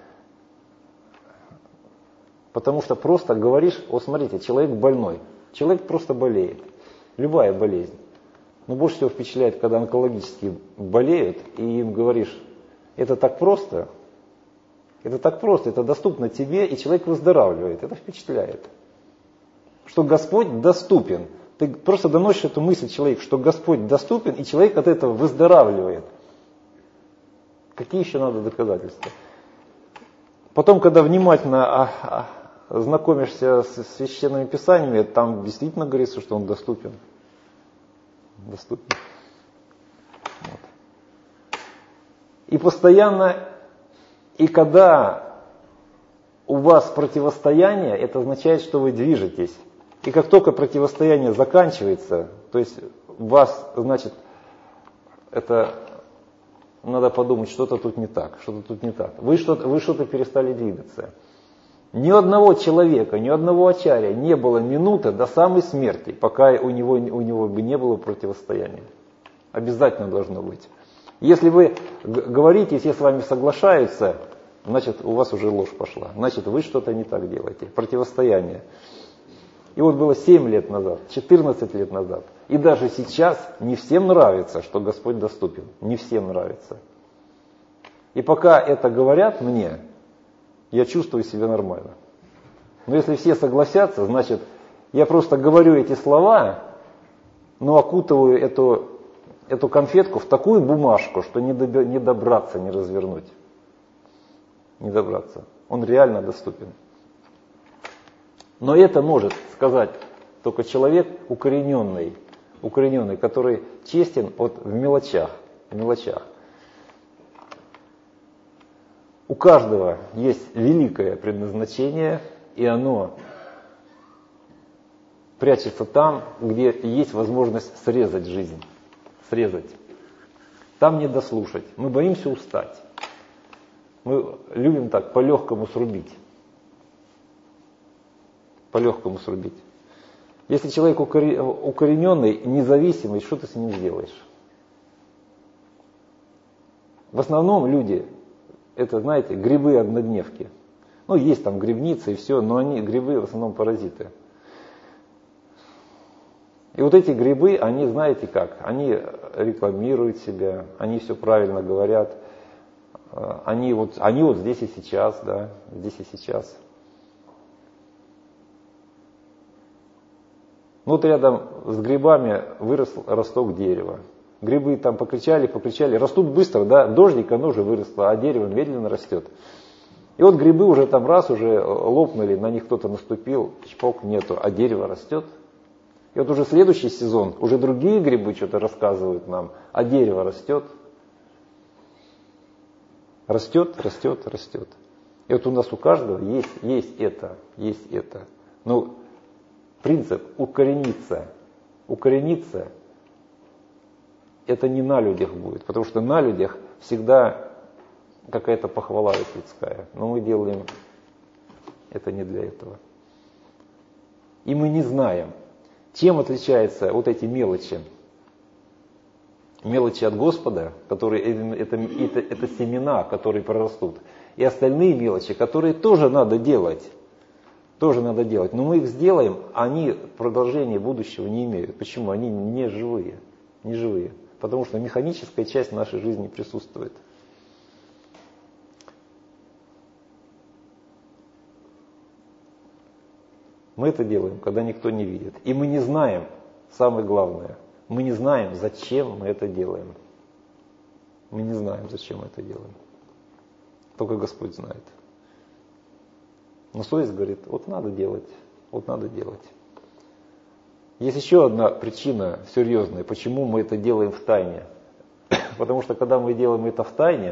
что просто говоришь, вот смотрите, человек больной, человек просто болеет, любая болезнь. Но больше всего впечатляет, когда онкологически болеют, и им говоришь, это так просто, это доступно тебе, и человек выздоравливает. Это впечатляет. Что Господь доступен. Ты просто доносишь эту мысль человеку, что Господь доступен, и человек от этого выздоравливает. Какие еще надо доказательства? Потом, когда внимательно знакомишься с священными писаниями, там действительно говорится, что он доступен. Доступен. Вот. И постоянно, и когда у вас противостояние, это означает, что вы движетесь. И как только противостояние заканчивается, то есть у вас, значит, это надо подумать, что-то тут не так, что-то тут не так. Вы что-то перестали двигаться. Ни одного человека, ни одного ачарья не было минуты до самой смерти, пока у него бы не было противостояния. Обязательно должно быть. Если вы говорите, и все с вами соглашаются, значит, у вас уже ложь пошла. Значит, вы что-то не так делаете. Противостояние. И вот было 7 лет назад, 14 лет назад. И даже сейчас не всем нравится, что Господь доступен. Не всем нравится. И пока это говорят мне, я чувствую себя нормально. Но если все согласятся, значит, я просто говорю эти слова, но окутываю эту конфетку в такую бумажку, что не добраться, не развернуть. Не добраться. Он реально доступен. Но это может сказать только человек укорененный, который честен в мелочах. У каждого есть великое предназначение, и оно прячется там, где есть возможность срезать жизнь. Срезать. Там не дослушать. Мы боимся устать. Мы любим так по-легкому срубить. По-легкому срубить. Если человек укорененный, независимый, что ты с ним сделаешь? В основном люди, это, знаете, грибы-однодневки. Ну, есть там грибницы и все, но грибы в основном паразиты. И вот эти грибы, они, знаете как, они рекламируют себя, они все правильно говорят, они вот здесь и сейчас, да, здесь и сейчас. Вот рядом с грибами вырос росток дерева. Грибы там покричали, растут быстро, да, дождик, оно уже выросло, а дерево медленно растет. И вот грибы уже там раз уже лопнули, на них кто-то наступил, чпок, нету, а дерево растет. И вот уже следующий сезон, уже другие грибы что-то рассказывают нам, а дерево растет. Растет. И вот у нас у каждого есть это. Но принцип укорениться это не на людях будет, потому что на людях всегда какая-то похвала людская. Но мы делаем это не для этого. И мы не знаем, чем отличаются вот эти мелочи. Мелочи от Господа, которые это семена, которые прорастут. И остальные мелочи, которые тоже надо делать. Но мы их сделаем, они продолжения будущего не имеют. Почему? Они не живые. Потому что механическая часть нашей жизни присутствует. Мы это делаем, когда никто не видит. И мы не знаем, самое главное, мы не знаем, зачем мы это делаем. Только Господь знает. Но совесть говорит, вот надо делать. Есть еще одна причина серьезная, почему мы это делаем в тайне. Потому что когда мы делаем это в тайне,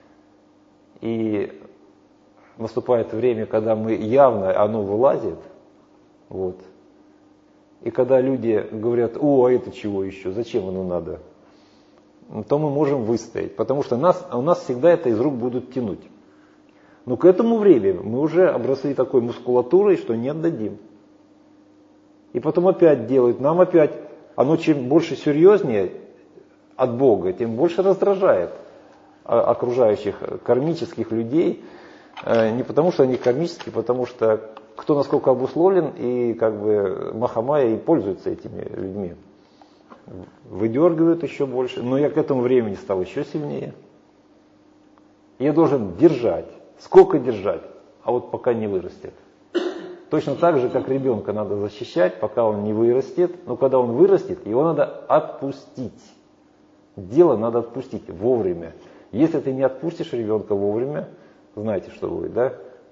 и наступает время, когда мы явно, оно вылазит, вот. И когда люди говорят, а это чего еще, зачем оно надо, то мы можем выстоять, потому что у нас всегда это из рук будут тянуть. Но к этому времени мы уже обросли такой мускулатурой, что не отдадим. И потом опять делают, нам опять, оно чем больше серьезнее от Бога, тем больше раздражает окружающих кармических людей. Не потому что они кармические, потому что кто насколько обусловлен, и как бы Махамая и пользуется этими людьми. Выдергивают еще больше, но я к этому времени стал еще сильнее. Я должен держать. Сколько держать? А вот пока не вырастет. Точно так же, как ребенка надо защищать, пока он не вырастет. Но когда он вырастет, его надо отпустить. Дело надо отпустить вовремя. Если ты не отпустишь ребенка вовремя, знаете, что будет, да?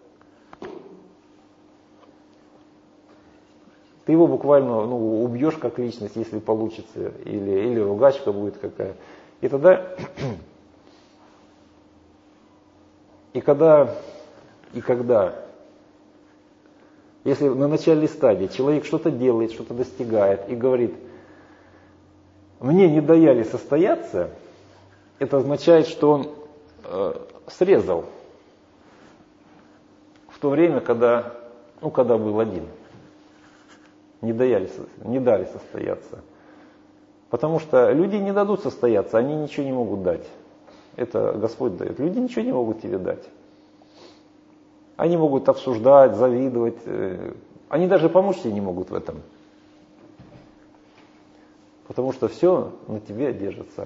Ты его буквально убьешь как личность, если получится, или ругачка будет какая. И тогда, и когда, если на начальной стадии человек что-то делает, что-то достигает и говорит, мне не дали состояться, это означает, что он срезал в то время, когда был один. Не дали состояться. Потому что люди не дадут состояться, они ничего не могут дать. Это Господь дает. Люди ничего не могут тебе дать. Они могут обсуждать, завидовать. Они даже помочь тебе не могут в этом. Потому что все на тебе держится.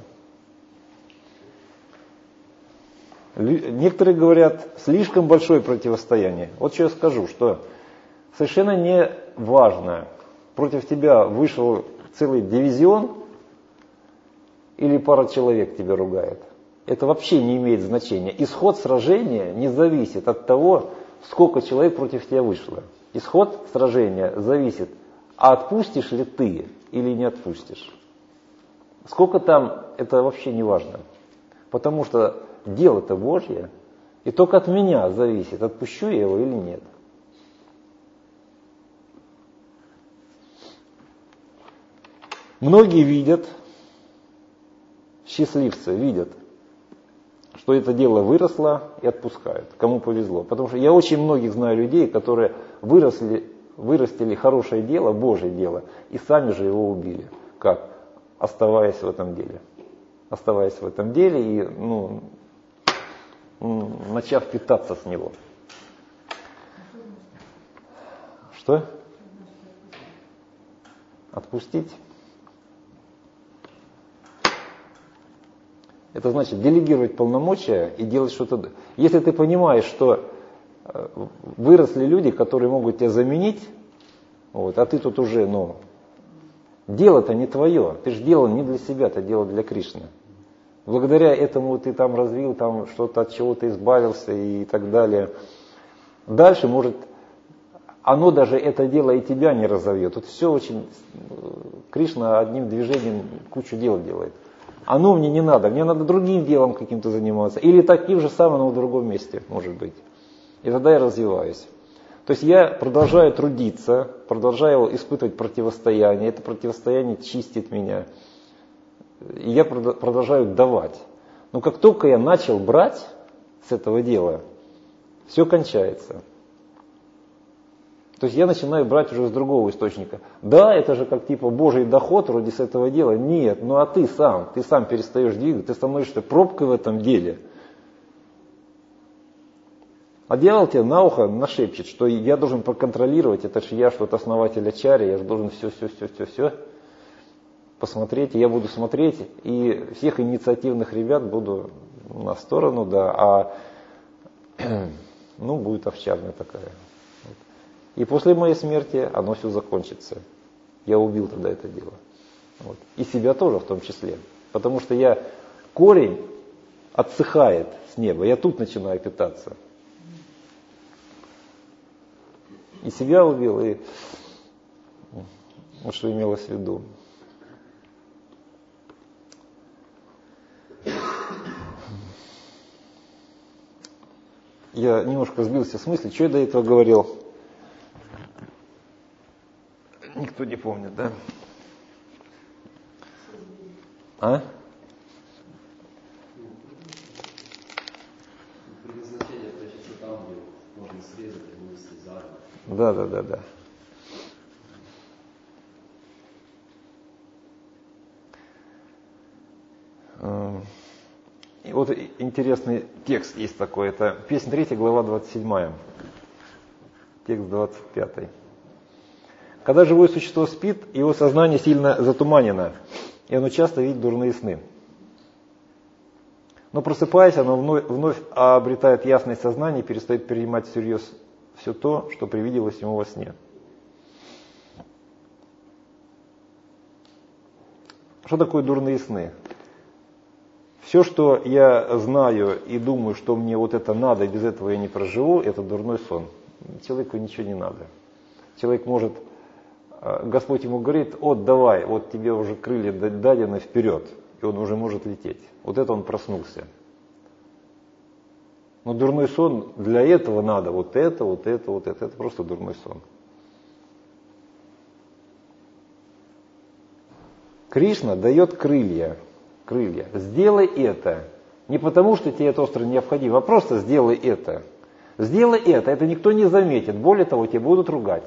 Некоторые говорят, слишком большое противостояние. Вот что я скажу, что совершенно не важно, против тебя вышел целый дивизион или пара человек тебя ругает. Это вообще не имеет значения. Исход сражения не зависит от того, сколько человек против тебя вышло. Исход сражения зависит, а отпустишь ли ты или не отпустишь. Сколько там, это вообще не важно. Потому что дело-то Божье, и только от меня зависит, отпущу я его или нет. Многие видят, счастливцы видят, что это дело выросло и отпускают, кому повезло. Потому что я очень многих знаю людей, которые вырастили хорошее дело, Божье дело, и сами же его убили. Как? Оставаясь в этом деле. Оставаясь в этом деле и начав питаться с него. Что? Отпустить? Это значит делегировать полномочия и делать что-то. Если ты понимаешь, что выросли люди, которые могут тебя заменить, а ты тут уже, дело-то не твое. Ты же делал не для себя, ты делал для Кришны. Благодаря этому ты там развил, там что-то от чего-то избавился и так далее. Дальше, может, оно даже это дело и тебя не разовьет. Тут все очень... Кришна одним движением кучу дел делает. Оно мне не надо, мне надо другим делом каким-то заниматься. Или таким же самым, но в другом месте, может быть. И тогда я развиваюсь. То есть я продолжаю трудиться, продолжаю испытывать противостояние. Это противостояние чистит меня. И я продолжаю давать. Но как только я начал брать с этого дела, все кончается. То есть я начинаю брать уже с другого источника. Да, это же как типа Божий доход вроде с этого дела. Нет, а ты сам перестаешь двигать, ты становишься пробкой в этом деле. А дьявол тебе на ухо нашепчет, что я должен проконтролировать, это же я что-то основатель ачарьи, я же должен все посмотреть, и я буду смотреть, и всех инициативных ребят буду на сторону, будет овчарная такая. И после моей смерти оно все закончится. Я убил тогда это дело. И себя тоже в том числе. Потому что корень отсыхает с неба, я тут начинаю питаться. И себя убил, и вот что имелось в виду. Я немножко сбился с мысли, что я до этого говорил. Никто не помнит, да? А? Предназначение прячется там, где можно срезать, а не срезать. Да. И вот интересный текст есть такой. Это песнь 3, глава 27. Текст 25. Когда живое существо спит, его сознание сильно затуманено, и оно часто видит дурные сны. Но просыпаясь, оно вновь обретает ясное сознание и перестает принимать всерьез все то, что привиделось ему во сне. Что такое дурные сны? Все, что я знаю и думаю, что мне вот это надо, и без этого я не проживу, это дурной сон. Человеку ничего не надо. Человек может Господь ему говорит: вот давай, вот тебе уже крылья дадены вперед, и он уже может лететь. Вот это он проснулся. Но дурной сон, для этого надо вот это. Это просто дурной сон. Кришна дает крылья. Сделай это. Не потому, что тебе это остро необходимо, а просто сделай это. Сделай это никто не заметит. Более того, тебя будут ругать.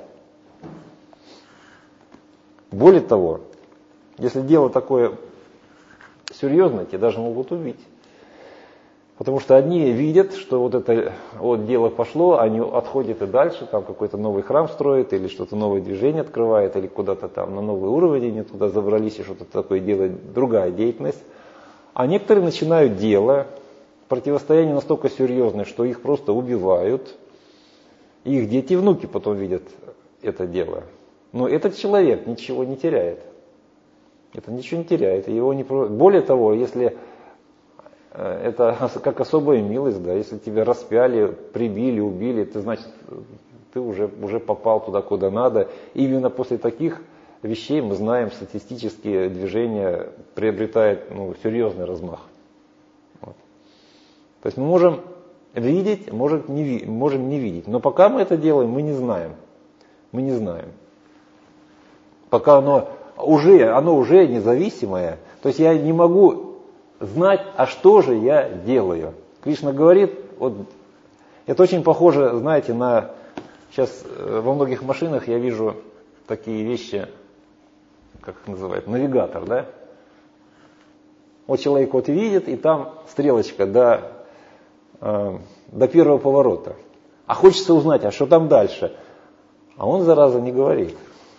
Более того, если дело такое серьезное, тебя даже могут убить. Потому что одни видят, что вот это вот дело пошло, они отходят и дальше, там какой-то новый храм строят, или что-то новое движение открывает, или куда-то там на новый уровень они туда забрались и что-то такое делают, другая деятельность. А некоторые начинают дело, противостояние настолько серьезное, что их просто убивают, и их дети и внуки потом видят это дело. Но этот человек ничего не теряет. Это ничего не теряет. Его не... Более того, если это как особая милость, да, если тебя распяли, прибили, убили, ты, значит, ты уже попал туда, куда надо. И именно после таких вещей мы знаем, статистические движения приобретают серьезный размах. Вот. То есть мы можем видеть, можем не видеть. Но пока мы это делаем, мы не знаем. Мы не знаем. Пока оно уже независимое. То есть я не могу знать, а что же я делаю. Кришна говорит, вот, это очень похоже, знаете, на... Сейчас во многих машинах я вижу такие вещи, как их называют, навигатор, да? Вот человек вот видит, и там стрелочка до первого поворота. А хочется узнать, а что там дальше? А он, зараза, не говорит.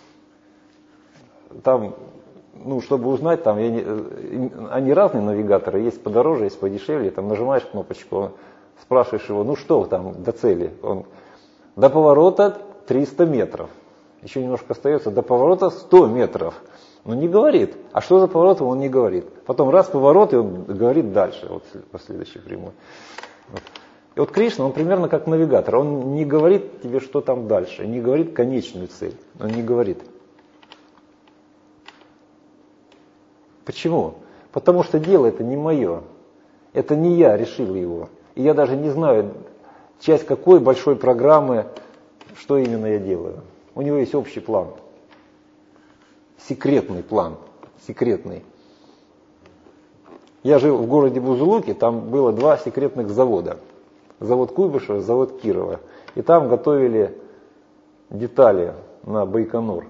Там, чтобы узнать, там они разные навигаторы, есть подороже, есть подешевле, там нажимаешь кнопочку, спрашиваешь его, что там до цели? Он: до поворота 300 метров. Еще немножко остается, до поворота 100 метров. Но не говорит. А что за поворотом, он не говорит. Потом раз поворот, и он говорит дальше, вот по следующей прямой. Вот. И вот Кришна, он примерно как навигатор. Он не говорит тебе, что там дальше, не говорит конечную цель. Он не говорит. Почему? Потому что дело это не мое. Это не я решил его. И я даже не знаю, часть какой большой программы, что именно я делаю. У него есть общий план. Секретный план. Секретный. Я жил в городе Бузулуке, там было 2 секретных завода. Завод Куйбышева, завод Кирова. И там готовили детали на Байконур.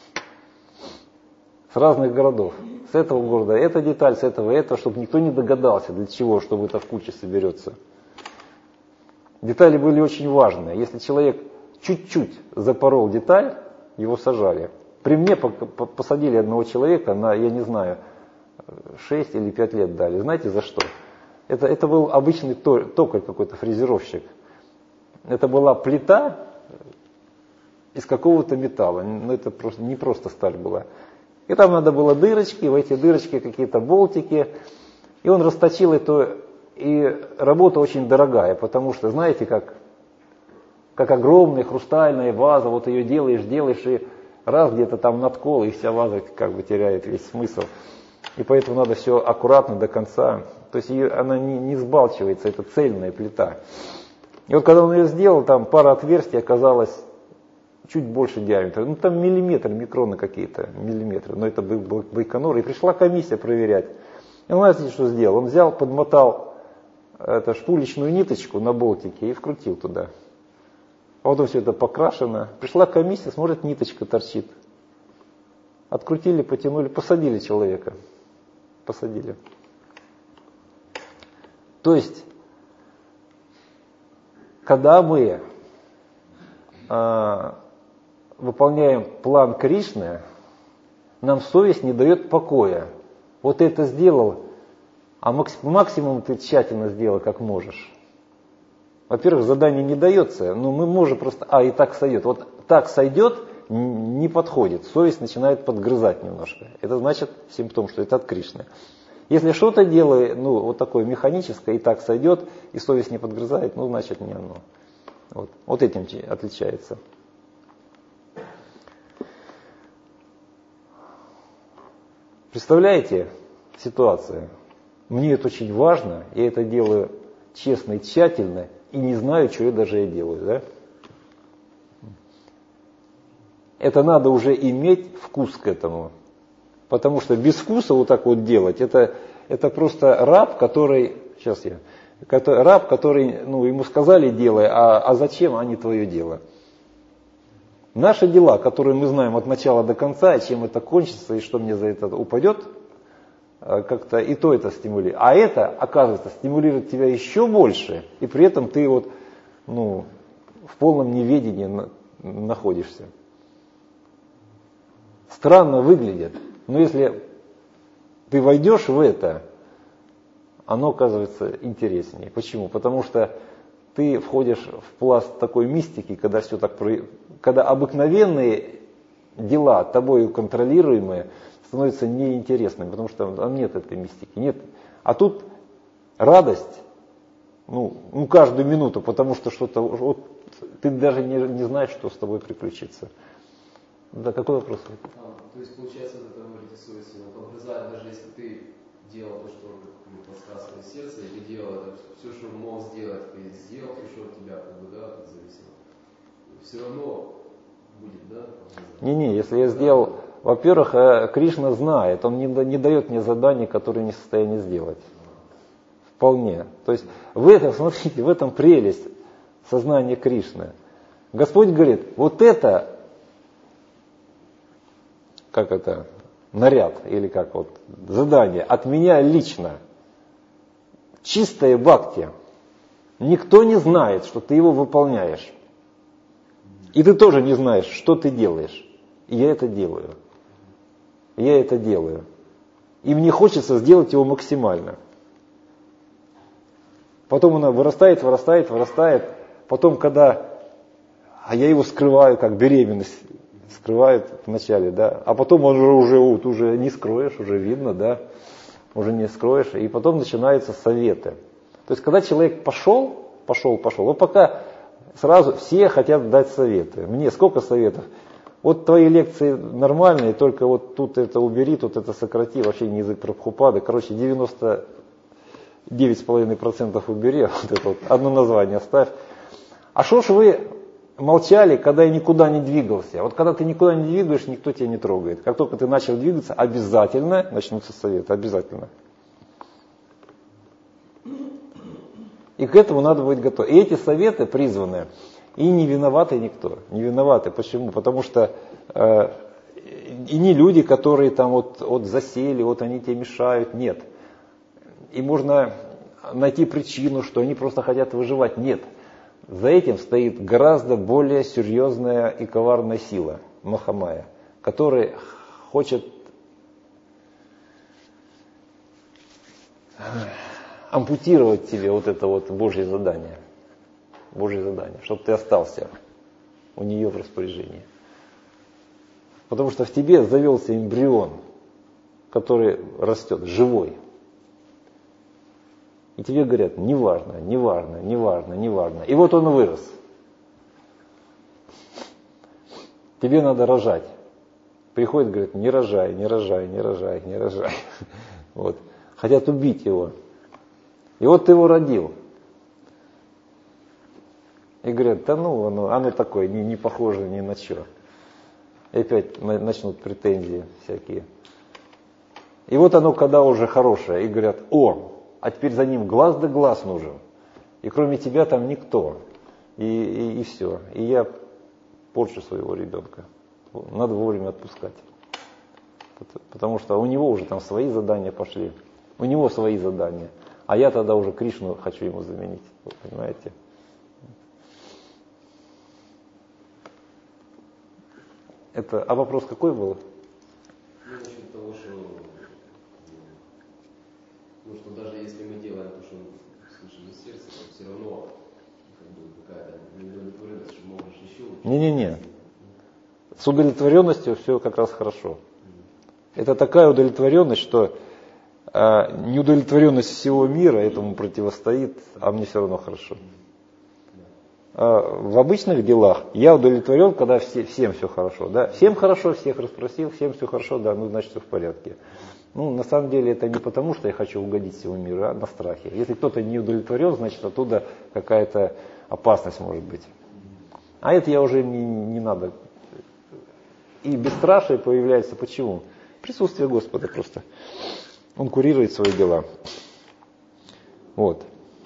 С разных городов. С этого города эта деталь, с этого это, чтобы никто не догадался, для чего, чтобы это в куче соберется. Детали были очень важные. Если человек чуть-чуть запорол деталь, его сажали. При мне посадили одного человека на, я не знаю, 6 или 5 лет дали. Знаете за что? Это был обычный токарь какой-то, фрезеровщик. Это была плита из какого-то металла. Но это не просто сталь была. И там надо было дырочки, в эти дырочки какие-то болтики. И он расточил это. И работа очень дорогая, потому что, знаете, как огромная хрустальная ваза, вот ее делаешь, и раз где-то там надкол, и вся ваза как бы теряет весь смысл. И поэтому надо все аккуратно до конца. То есть она не сбалчивается, это цельная плита. И вот когда он ее сделал, там пара отверстий оказалось чуть больше диаметра. Там миллиметр, микроны какие-то, миллиметры. Но это был Байконур. И пришла комиссия проверять. И он, знаете, что сделал? Он взял, подмотал шпулечную ниточку на болтике и вкрутил туда. А потом все это покрашено. Пришла комиссия, смотрит, ниточка торчит. Открутили, потянули, посадили человека. Посадили. То есть, когда мы выполняем план Кришны, нам совесть не дает покоя. Вот ты это сделал, а максимум ты тщательно сделал, как можешь. Во-первых, задание не дается, но мы можем просто, и так сойдет. Вот так сойдет, не подходит. Совесть начинает подгрызать немножко. Это значит симптом, что это от Кришны. Если что-то делаю, вот такое механическое, и так сойдет, и совесть не подгрызает, значит не оно. Вот этим отличается. Представляете ситуацию? Мне это очень важно, я это делаю честно и тщательно, и не знаю, что я даже делаю. Да? Это надо уже иметь вкус к этому. Потому что без вкуса вот так вот делать, это просто раб, который, ему сказали делай, а зачем, а не твое дело. Наши дела, которые мы знаем от начала до конца, и чем это кончится, и что мне за это упадет, как-то и то это стимулирует. А это, оказывается, стимулирует тебя еще больше, и при этом ты в полном неведении находишься. Странно выглядит, но если ты войдешь в это, оно оказывается интереснее. Почему? Потому что ты входишь в пласт такой мистики, когда обыкновенные дела, тобой контролируемые, становятся неинтересными, потому что там нет этой мистики. Нет. А тут радость, каждую минуту, потому что что-то, ты даже не знаешь, что с тобой приключится. Да, какой вопрос? То есть, получается, вот это говорите совесть, погрызает, даже если ты делал то, что подсказывает сердце, и ты делал это, все, что мог сделать, ты сделал, все, что от тебя зависело. Все равно будет, да? Не, если я сделал, во-первых, Кришна знает, он не дает мне заданий, которые не в состоянии сделать. Вполне. То есть в этом, смотрите, в этом прелесть сознания Кришны. Господь говорит, вот это, наряд или задание от меня лично. Чистое бхакти. Никто не знает, что ты его выполняешь. И ты тоже не знаешь, что ты делаешь. И я это делаю. И мне хочется сделать его максимально. Потом она вырастает. Потом, когда я его скрываю, как беременность скрывают вначале, да, а потом он уже не скроешь, уже видно, да, уже не скроешь, и потом начинаются советы. То есть, когда человек пошел, вот пока сразу все хотят дать советы. Мне сколько советов? Вот твои лекции нормальные, только вот тут это убери, тут это сократи, вообще не язык Прабхупады. 99,5% убери, вот это вот одно название оставь. А что ж вы молчали, когда я никуда не двигался? Вот когда ты никуда не двигаешь, никто тебя не трогает. Как только ты начал двигаться, обязательно начнутся советы, обязательно. И к этому надо быть готовым. И эти советы призваны, и не виноваты никто. Не виноваты. Почему? Потому что и не люди, которые там вот засели, вот они тебе мешают. Нет. И можно найти причину, что они просто хотят выживать. Нет. За этим стоит гораздо более серьезная и коварная сила, Махамая, которая хочет ампутировать тебе вот это вот Божье задание, чтобы ты остался у нее в распоряжении. Потому что в тебе завелся эмбрион, который растет, живой. И тебе говорят, неважно. И вот он вырос. Тебе надо рожать. Приходит, говорит, не рожай. Вот. Хотят убить его. И вот ты его родил. И говорят, оно такое, не похоже ни на что. И опять начнут претензии всякие. И вот оно, когда уже хорошее, и говорят, а теперь за ним глаз да глаз нужен. И кроме тебя там никто. И все. И я порчу своего ребенка. Надо вовремя отпускать. Потому что у него уже там свои задания пошли. У него свои задания. А я тогда уже Кришну хочу ему заменить. Вы понимаете? А вопрос какой был? Насчет того, что даже если мы делаем то, что мы слышим из сердца, то все равно какая-то неудовлетворенность, что можешь еще лучше. Не. С удовлетворенностью все как раз хорошо. Это такая удовлетворенность, что неудовлетворенность всего мира этому противостоит, а мне все равно хорошо. в обычных делах я удовлетворен, когда всем все хорошо. Да? Всем хорошо, всех расспросил, всем все хорошо, да, ну значит все в порядке. Ну, на самом деле это не потому, что я хочу угодить всему миру, а на страхе. Если кто-то не удовлетворен, значит оттуда какая-то опасность может быть. А это я уже не надо. И бесстрашие появляется почему? Присутствие Господа просто. Он курирует свои дела. Вот.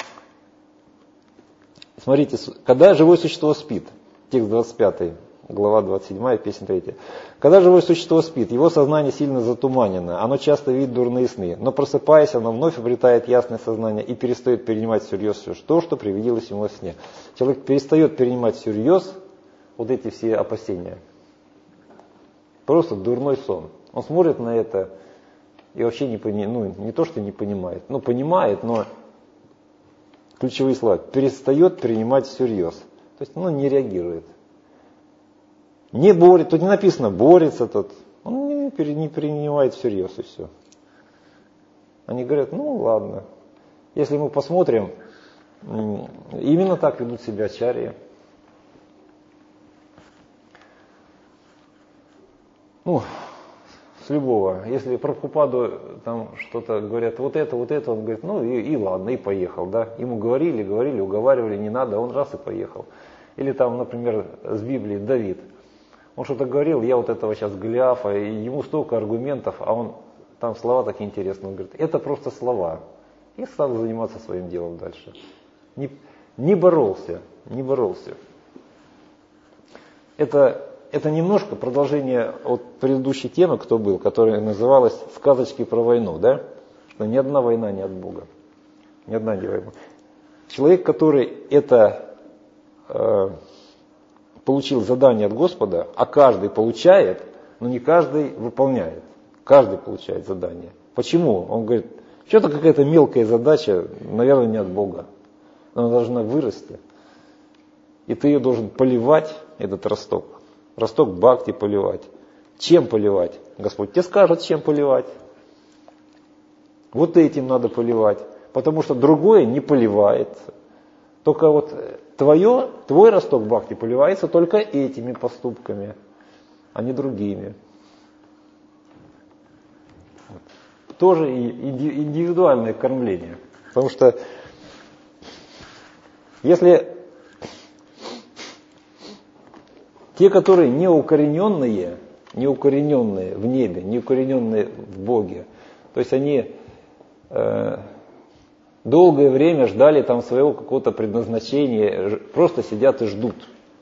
Смотрите, когда живое существо спит, текст 25, глава 27, песня 3. Когда живое существо спит, его сознание сильно затуманено, оно часто видит дурные сны, но просыпаясь, оно вновь обретает ясное сознание и перестает принимать всерьез все то, что привиделось ему во сне. Человек перестает принимать всерьез вот эти все опасения. Просто дурной сон. Он смотрит на это и вообще не то, что не понимает, понимает, но ключевые слова, перестает принимать всерьез. То есть, не реагирует. Не борется, тут не написано борется, он не принимает всерьез и все. Они говорят, ладно. Если мы посмотрим, именно так ведут себя ачарьи. С любого. Если про Прабхупаду там что-то говорят, вот это, он говорит, и ладно, и поехал, да. Ему говорили, уговаривали, не надо, он раз и поехал. Или там, например, с Библии Давид. Он что-то говорил, я вот этого сейчас Голиафа, и ему столько аргументов, а он там слова такие интересные. Он говорит, это просто слова. И стал заниматься своим делом дальше. Не боролся. Это немножко продолжение от предыдущей темы, кто был, которая называлась «Сказочки про войну», да? Что ни одна война не от Бога. Ни одна не война. Человек, который это получил задание от Господа, а каждый получает, но не каждый выполняет. Каждый получает задание. Почему? Он говорит, что-то какая-то мелкая задача, наверное, не от Бога. Она должна вырасти. И ты ее должен поливать, этот росток. Росток бхакти поливать. Чем поливать? Господь тебе скажет, чем поливать. Вот этим надо поливать. Потому что другое не поливается. Только вот твой росток бхакти поливается только этими поступками, а не другими. Вот. Тоже индивидуальное кормление. Потому что если те, которые неукорененные в небе, неукорененные в Боге, то есть они долгое время ждали там своего какого-то предназначения, просто сидят и ждут.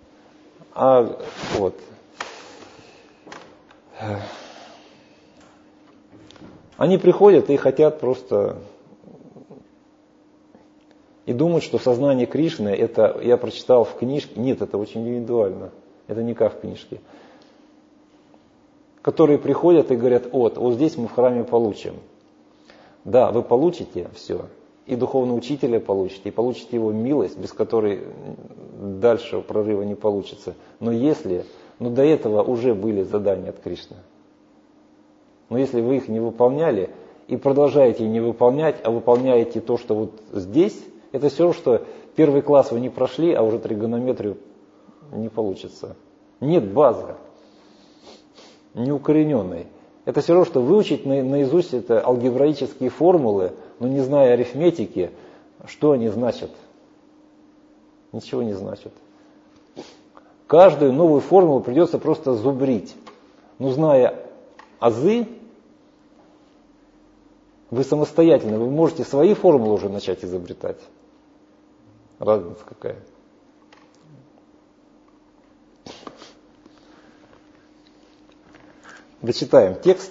Они приходят и хотят просто и думают, что сознание Кришны, это я прочитал в книжке, нет, это очень индивидуально, это не как в книжке. Которые приходят и говорят, вот здесь мы в храме получим. Да, вы получите все. И духовного учителя получите, и получите его милость, без которой дальше прорыва не получится. Но до этого уже были задания от Кришны. Но если вы их не выполняли и продолжаете не выполнять, а выполняете то, что вот здесь, это все равно, что первый класс вы не прошли, а уже тригонометрию не получится. Нет базы, неукорененной. Это все равно, что выучить наизусть это алгебраические формулы, но не зная арифметики, что они значат? Ничего не значат. Каждую новую формулу придется просто зубрить. Но зная азы, вы самостоятельно, вы можете свои формулы уже начать изобретать. Разница какая. Дочитаем текст.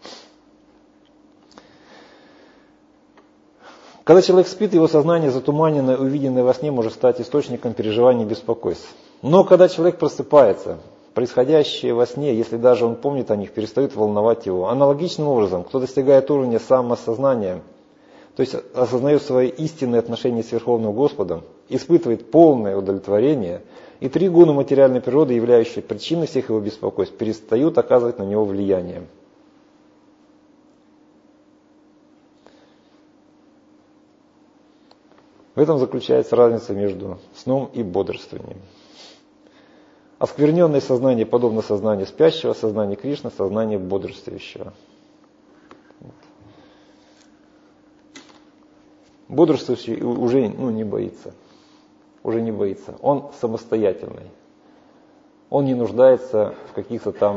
Когда человек спит, его сознание затуманенное, увиденное во сне может стать источником переживаний и беспокойств. Но когда человек просыпается, происходящее во сне, если даже он помнит о них, перестает волновать его. Аналогичным образом, кто достигает уровня самосознания, то есть осознает свои истинные отношения с Верховным Господом, испытывает полное удовлетворение, и 3 гуна материальной природы, являющие причиной всех его беспокойств, перестают оказывать на него влияние. В этом заключается разница между сном и бодрствованием. Оскверненное сознание подобно сознанию спящего, сознание Кришны, сознание бодрствующего. Бодрствующий уже не боится. Уже не боится. Он самостоятельный. Он не нуждается в каких-то там...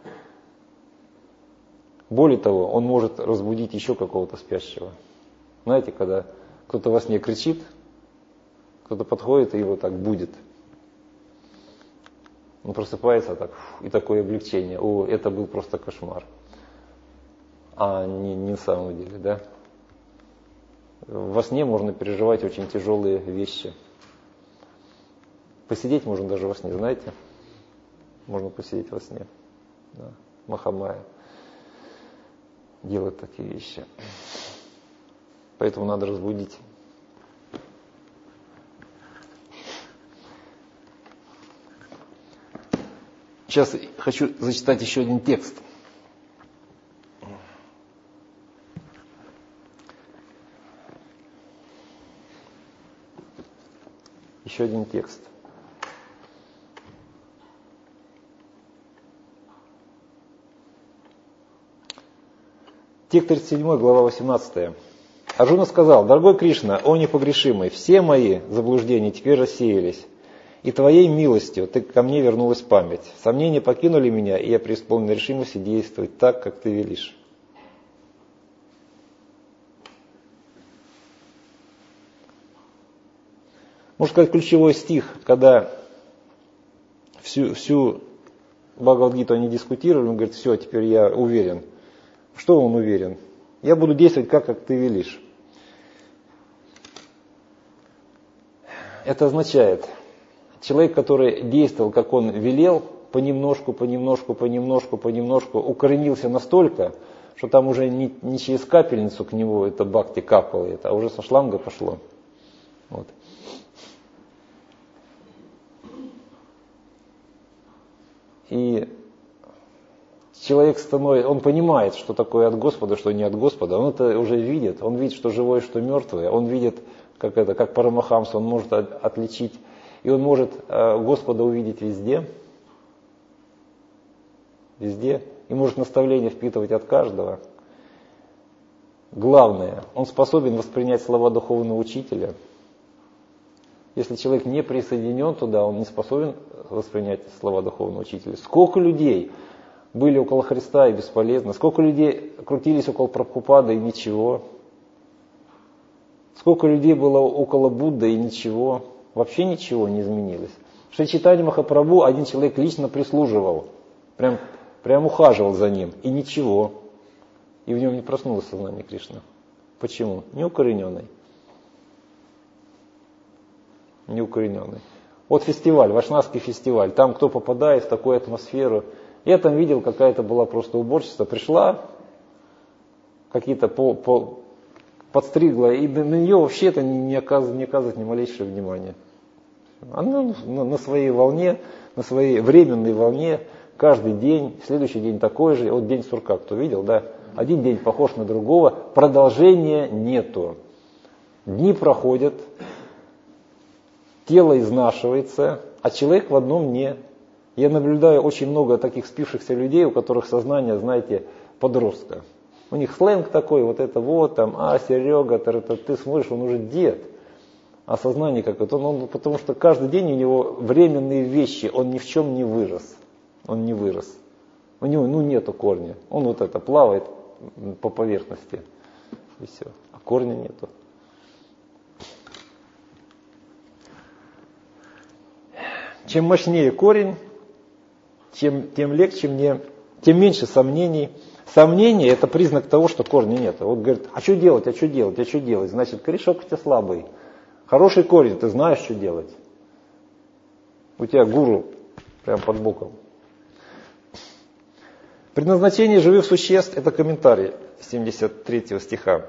Более того, он может разбудить еще какого-то спящего. Знаете, когда кто-то во сне кричит, кто-то подходит и его так будет. Он просыпается так, и такое облегчение. О, это был просто кошмар. А не на самом деле, да? Во сне можно переживать очень тяжелые вещи. Посидеть можно даже во сне, знаете? Можно посидеть во сне. Да. Махамая делает такие вещи. Поэтому надо разбудить. Сейчас хочу зачитать еще один текст. Еще один текст. Текст 37, глава 18. Арджуна сказал: «Дорогой Кришна, о непогрешимый, все мои заблуждения теперь рассеялись, и Твоей милостью Ты ко мне вернулась память. Сомнения покинули меня, и я преисполнен решимости действовать так, как Ты велишь». Можно сказать, ключевой стих, когда всю Бхагавад-гиту они дискутировали, он говорит: все, теперь я уверен. Что он уверен? Я буду действовать как ты велишь. Это означает, человек, который действовал, как он велел, понемножку, укоренился настолько, что там уже не через капельницу к нему это бхакти капало, а уже со шланга пошло. Вот. И человек становится, он понимает, что такое от Господа, что не от Господа, он это уже видит, он видит, что живое, что мертвое, он видит, как Парамахамса, он может отличить, и он может Господа увидеть везде, и может наставление впитывать от каждого. Главное, он способен воспринять слова духовного учителя. Если человек не присоединен туда, он не способен воспринять слова духовного учителя. Сколько людей были около Христа и бесполезно, сколько людей крутились около Прабхупады и ничего, сколько людей было около Будды и ничего, вообще ничего не изменилось. В Шри Чайтанья Махапрабху один человек лично прислуживал, прям ухаживал за ним, и ничего, и в нем не проснулось сознание Кришны. Почему? Неукорененный. Неукорененный. Вот фестиваль, Вайшнавский фестиваль, там кто попадает в такую атмосферу. Я там видел, какая-то была просто уборщица, пришла, какие-то подстригла, и на нее вообще-то не оказывает ни малейшего внимания. Она на своей волне, на своей временной волне, каждый день, следующий день такой же. Вот день сурка, кто видел, да? Один день похож на другого, продолжения нету. Дни проходят, тело изнашивается, а человек в одном не. Я наблюдаю очень много таких спившихся людей, у которых сознание, знаете, подростка. У них сленг такой, вот это вот, там, Серега, ты смотришь, он уже дед. А сознание какое-то, потому что каждый день у него временные вещи, он ни в чем не вырос. Он не вырос. У него нету корня. Он вот это плавает по поверхности. И все. А корня нету. Чем мощнее корень, тем легче мне, тем меньше сомнений. Сомнение – это признак того, что корня нет. Вот говорит, а что делать? Значит, корешок у тебя слабый. Хороший корень, ты знаешь, что делать. У тебя гуру прямо под боком. Предназначение живых существ – это комментарий 73 стиха.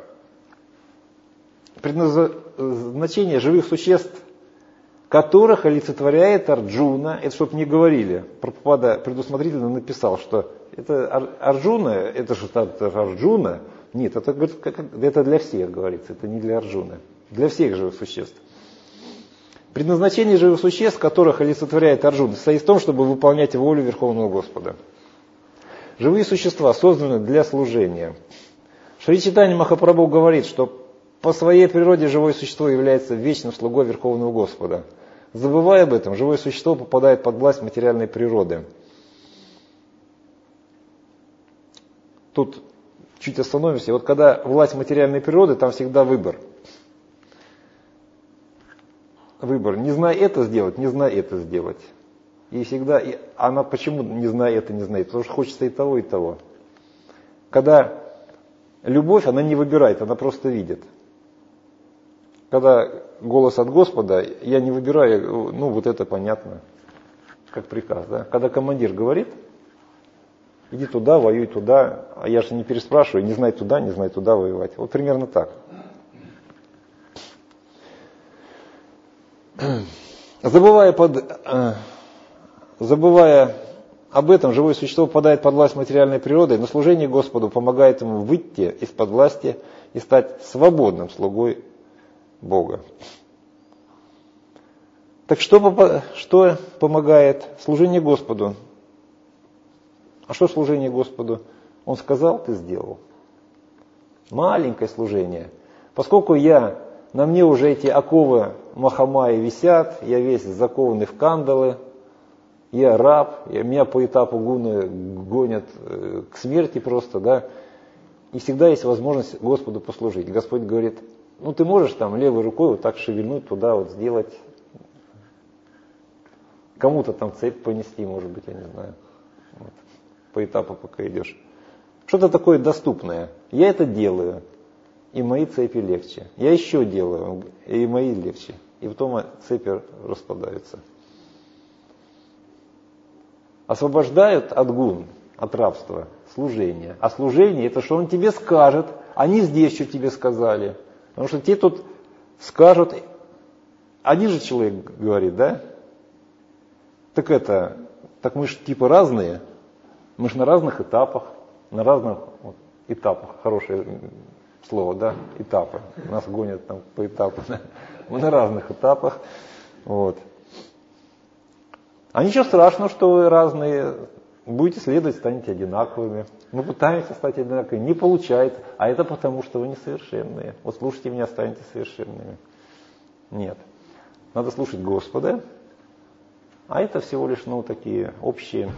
Предназначение живых существ, которых олицетворяет Арджуна, это чтобы не говорили. Прабхупада предусмотрительно написал, что это Арджуна, это же Арджуна. Нет, это для всех говорится, это не для Арджуны. для всех живых существ. Предназначение живых существ, которых олицетворяет Арджуна, состоит в том, чтобы выполнять волю Верховного Господа. Живые существа созданы для служения. Шри Чайтанья Махапрабху говорит, что по своей природе живое существо является вечным слугой Верховного Господа. Забывая об этом, живое существо попадает под власть материальной природы. Тут чуть остановимся. Вот когда власть материальной природы, там всегда выбор. Выбор. Не знай это сделать, не знай это сделать. И всегда, она почему не знает это, не знает? Потому что хочется и того, и того. Когда любовь, она не выбирает, она просто видит. Когда голос от Господа, я не выбираю, ну вот это понятно, как приказ. Да? Когда командир говорит, иди туда, воюй туда, а я же не переспрашиваю, не знай туда воевать. Вот примерно так. Забывая об этом, живое существо попадает под власть материальной природы, но служение Господу помогает ему выйти из-под власти и стать свободным слугой Бога. Так что помогает? Служение Господу. А что служение Господу? Он сказал, ты сделал. Маленькое служение. Поскольку на мне уже эти оковы Махамайи висят, я весь закованный в кандалы, я раб, меня по этапу гуны гонят к смерти просто, да, и всегда есть возможность Господу послужить. Господь говорит, ну ты можешь там левой рукой вот так шевельнуть, туда вот сделать, кому-то там цепь понести, может быть, я не знаю, вот, по этапу пока идешь. Что-то такое доступное. Я это делаю, и мои цепи легче. Я еще делаю, и мои легче. И потом цепи распадаются. Освобождают от гун, от рабства, служение. А служение это что он тебе скажет, а не здесь, что тебе сказали. Потому что те тут скажут, один же человек говорит, да? Так мы же типа разные, мы же на разных этапах, хорошее слово, да, этапы. Нас гонят там по этапу, да? Мы на разных этапах, вот. А ничего страшного, что вы разные, будете следовать, станете одинаковыми. Мы пытаемся стать одинаковыми, не получается, а это потому, что вы несовершенные. Вот слушайте меня, станете совершенными. Нет. Надо слушать Господа, а это всего лишь, такие общие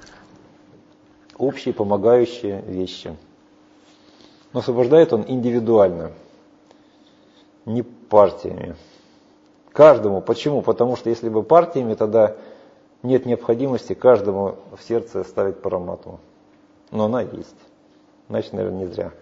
помогающие вещи. Но освобождает он индивидуально, не партиями. Каждому. Почему? Потому что если бы партиями, тогда нет необходимости каждому в сердце ставить параматму. Но она есть. Значит, наверное, не зря.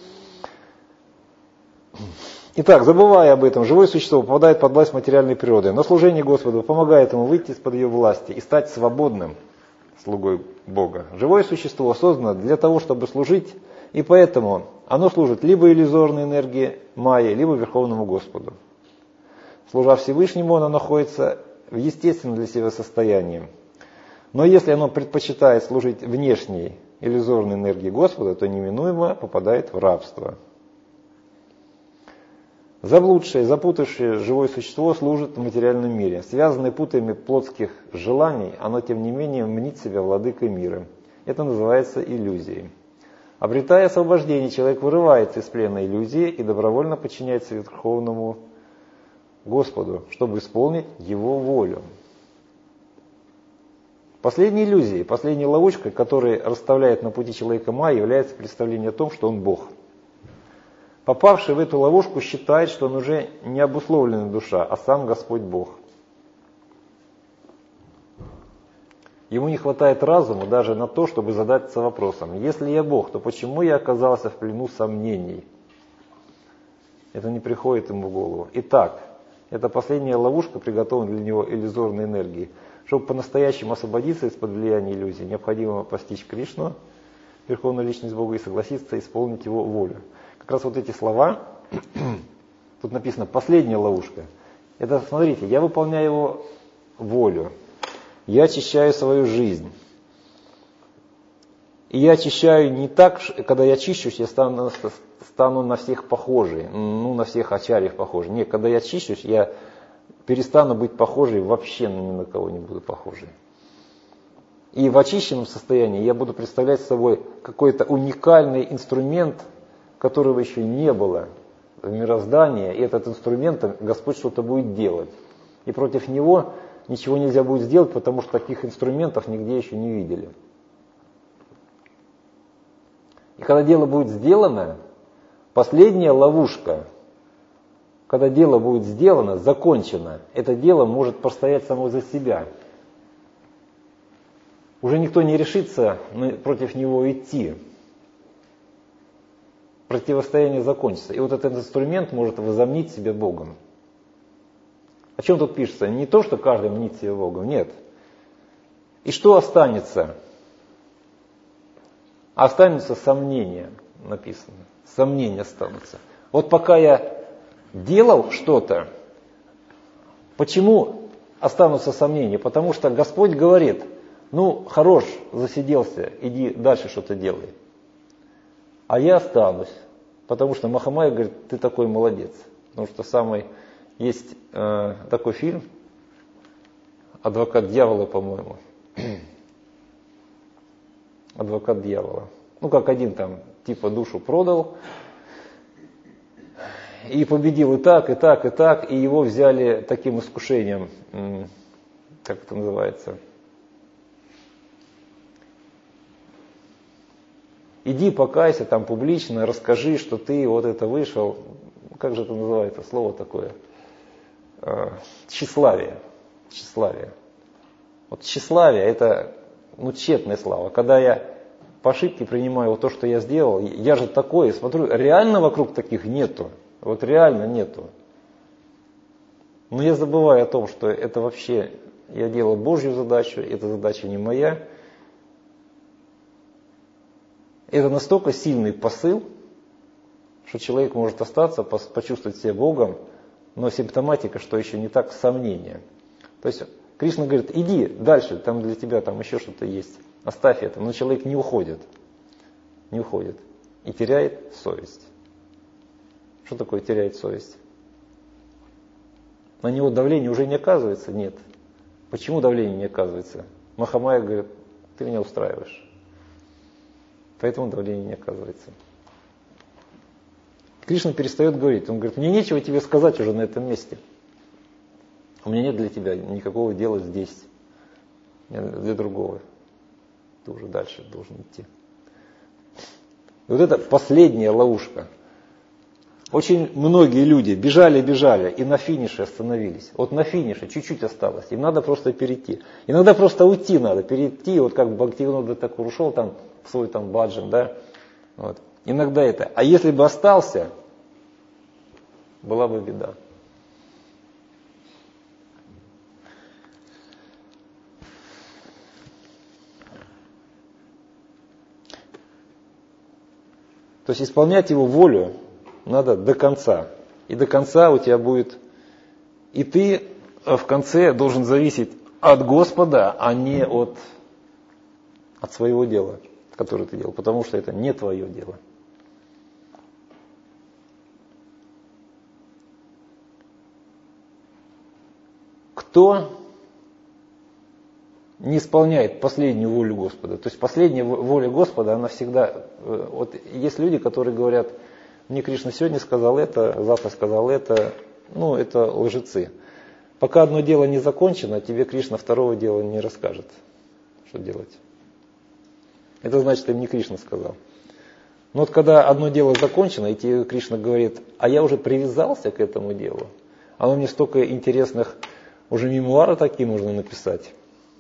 Итак, забывая об этом, живое существо попадает под власть материальной природы, но служение Господу помогает ему выйти из-под ее власти и стать свободным слугой Бога. Живое существо создано для того, чтобы служить, и поэтому оно служит либо иллюзорной энергии Майи, либо Верховному Господу. Служа Всевышнему, оно находится в естественном для себя состоянии. Но если оно предпочитает служить внешней иллюзорной энергии Господа, то неминуемо попадает в рабство. Заблудшее, запутавшее живое существо служит в материальном мире. Связанное путами плотских желаний, оно тем не менее мнит себя владыкой мира. Это называется иллюзией. Обретая освобождение, человек вырывается из плена иллюзии и добровольно подчиняется Верховному Господу, чтобы исполнить Его волю. Последней иллюзией, последней ловушкой, которая расставляет на пути человека Майя, является представление о том, что он Бог. Попавший в эту ловушку считает, что он уже не обусловленная душа, а сам Господь Бог. Ему не хватает разума даже на то, чтобы задаться вопросом: если я Бог, то почему я оказался в плену сомнений? Это не приходит ему в голову. Итак, это последняя ловушка, приготовленная для него иллюзорной энергией. Чтобы по-настоящему освободиться из-под влияния иллюзий, необходимо постичь Кришну, Верховную Личность Бога, и согласиться исполнить Его волю. Как раз вот эти слова, тут написано «последняя ловушка». Это, смотрите, я выполняю Его волю, я очищаю свою жизнь. И я очищаю не так, когда я чищусь, я стану на всех похожий, ну на всех ачарьев похожий. Нет, когда я чищусь, я перестану быть похожей, вообще ни на кого не буду похожей. И в очищенном состоянии я буду представлять собой какой-то уникальный инструмент, которого еще не было в мироздании, и этот инструмент Господь что-то будет делать. И против него ничего нельзя будет сделать, потому что таких инструментов нигде еще не видели. И когда дело будет сделано, последняя ловушка, когда дело будет сделано, закончено, это дело может постоять само за себя. Уже никто не решится против него идти. Противостояние закончится. И вот этот инструмент может возомнить себя Богом. О чем тут пишется? Не то, что каждый мнит себя Богом, нет. И что останется? Останутся сомнения, написано. Сомнения останутся. Вот пока я делал что-то, почему останутся сомнения? Потому что Господь говорит, ну, хорош, засиделся, иди дальше что-то делай. А я останусь, потому что Махамая говорит, ты такой молодец. Потому что есть такой фильм, «Адвокат дьявола», по-моему. Адвокат дьявола. Ну, как один там, типа душу продал, и победил и так, и так, и так, и его взяли таким искушением, как это называется, иди покайся там публично, расскажи, что ты вот это вышел, как же это называется, слово такое, тщеславие. Тщеславие. Вот тщеславие это, тщетная слава. Когда я по ошибке принимаю вот то, что я сделал, я же такой, смотрю, реально вокруг таких нету. Вот реально нету. Но я забываю о том, что это вообще, я делал Божью задачу, эта задача не моя. Это настолько сильный посыл, что человек может остаться, почувствовать себя Богом, но симптоматика, что еще не так, сомнение. То есть Кришна говорит, иди дальше, там для тебя там еще что-то есть, оставь это. Но человек не уходит и теряет совесть. Что такое теряет совесть? На него давление уже не оказывается? Нет. Почему давление не оказывается? Махамая говорит, ты меня устраиваешь. Поэтому давление не оказывается. Кришна перестает говорить. Он говорит, мне нечего тебе сказать уже на этом месте. У меня нет для тебя никакого дела здесь. Для другого. Ты уже дальше должен идти. И вот это последняя ловушка. Очень многие люди бежали и на финише остановились. Вот на финише чуть-чуть осталось. Им надо просто перейти. Иногда просто уйти надо, перейти. Вот как Бхактивинода Тхакур ушел там в свой там баджан, да. Вот. Иногда это. А если бы остался, была бы беда. То есть исполнять его волю надо до конца. И до конца у тебя будет... И ты в конце должен зависеть от Господа, а не от своего дела, которое ты делал. Потому что это не твое дело. Кто не исполняет последнюю волю Господа? То есть последняя воля Господа, она всегда... Вот есть люди, которые говорят... Мне Кришна сегодня сказал это, завтра сказал это. Это лжецы. Пока одно дело не закончено, тебе Кришна второго дела не расскажет, что делать. Это значит, им не Кришна сказал. Но вот когда одно дело закончено, и тебе Кришна говорит, а я уже привязался к этому делу, оно мне столько интересных, уже мемуары такие можно написать.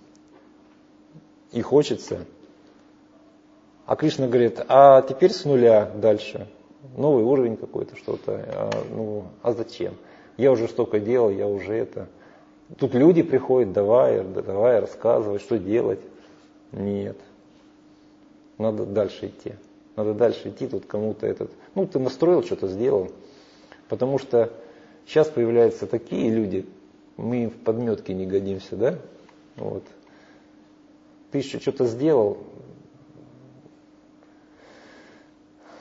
И хочется. А Кришна говорит, а теперь с нуля дальше. Новый уровень какой-то, что-то. А зачем? Я уже столько делал, я уже это. Тут люди приходят, давай рассказывай, что делать. Нет. Надо дальше идти. Надо дальше идти, тут кому-то этот... ты настроил, что-то сделал. Потому что сейчас появляются такие люди, мы им в подметке не годимся, да? Вот. Ты еще что-то сделал,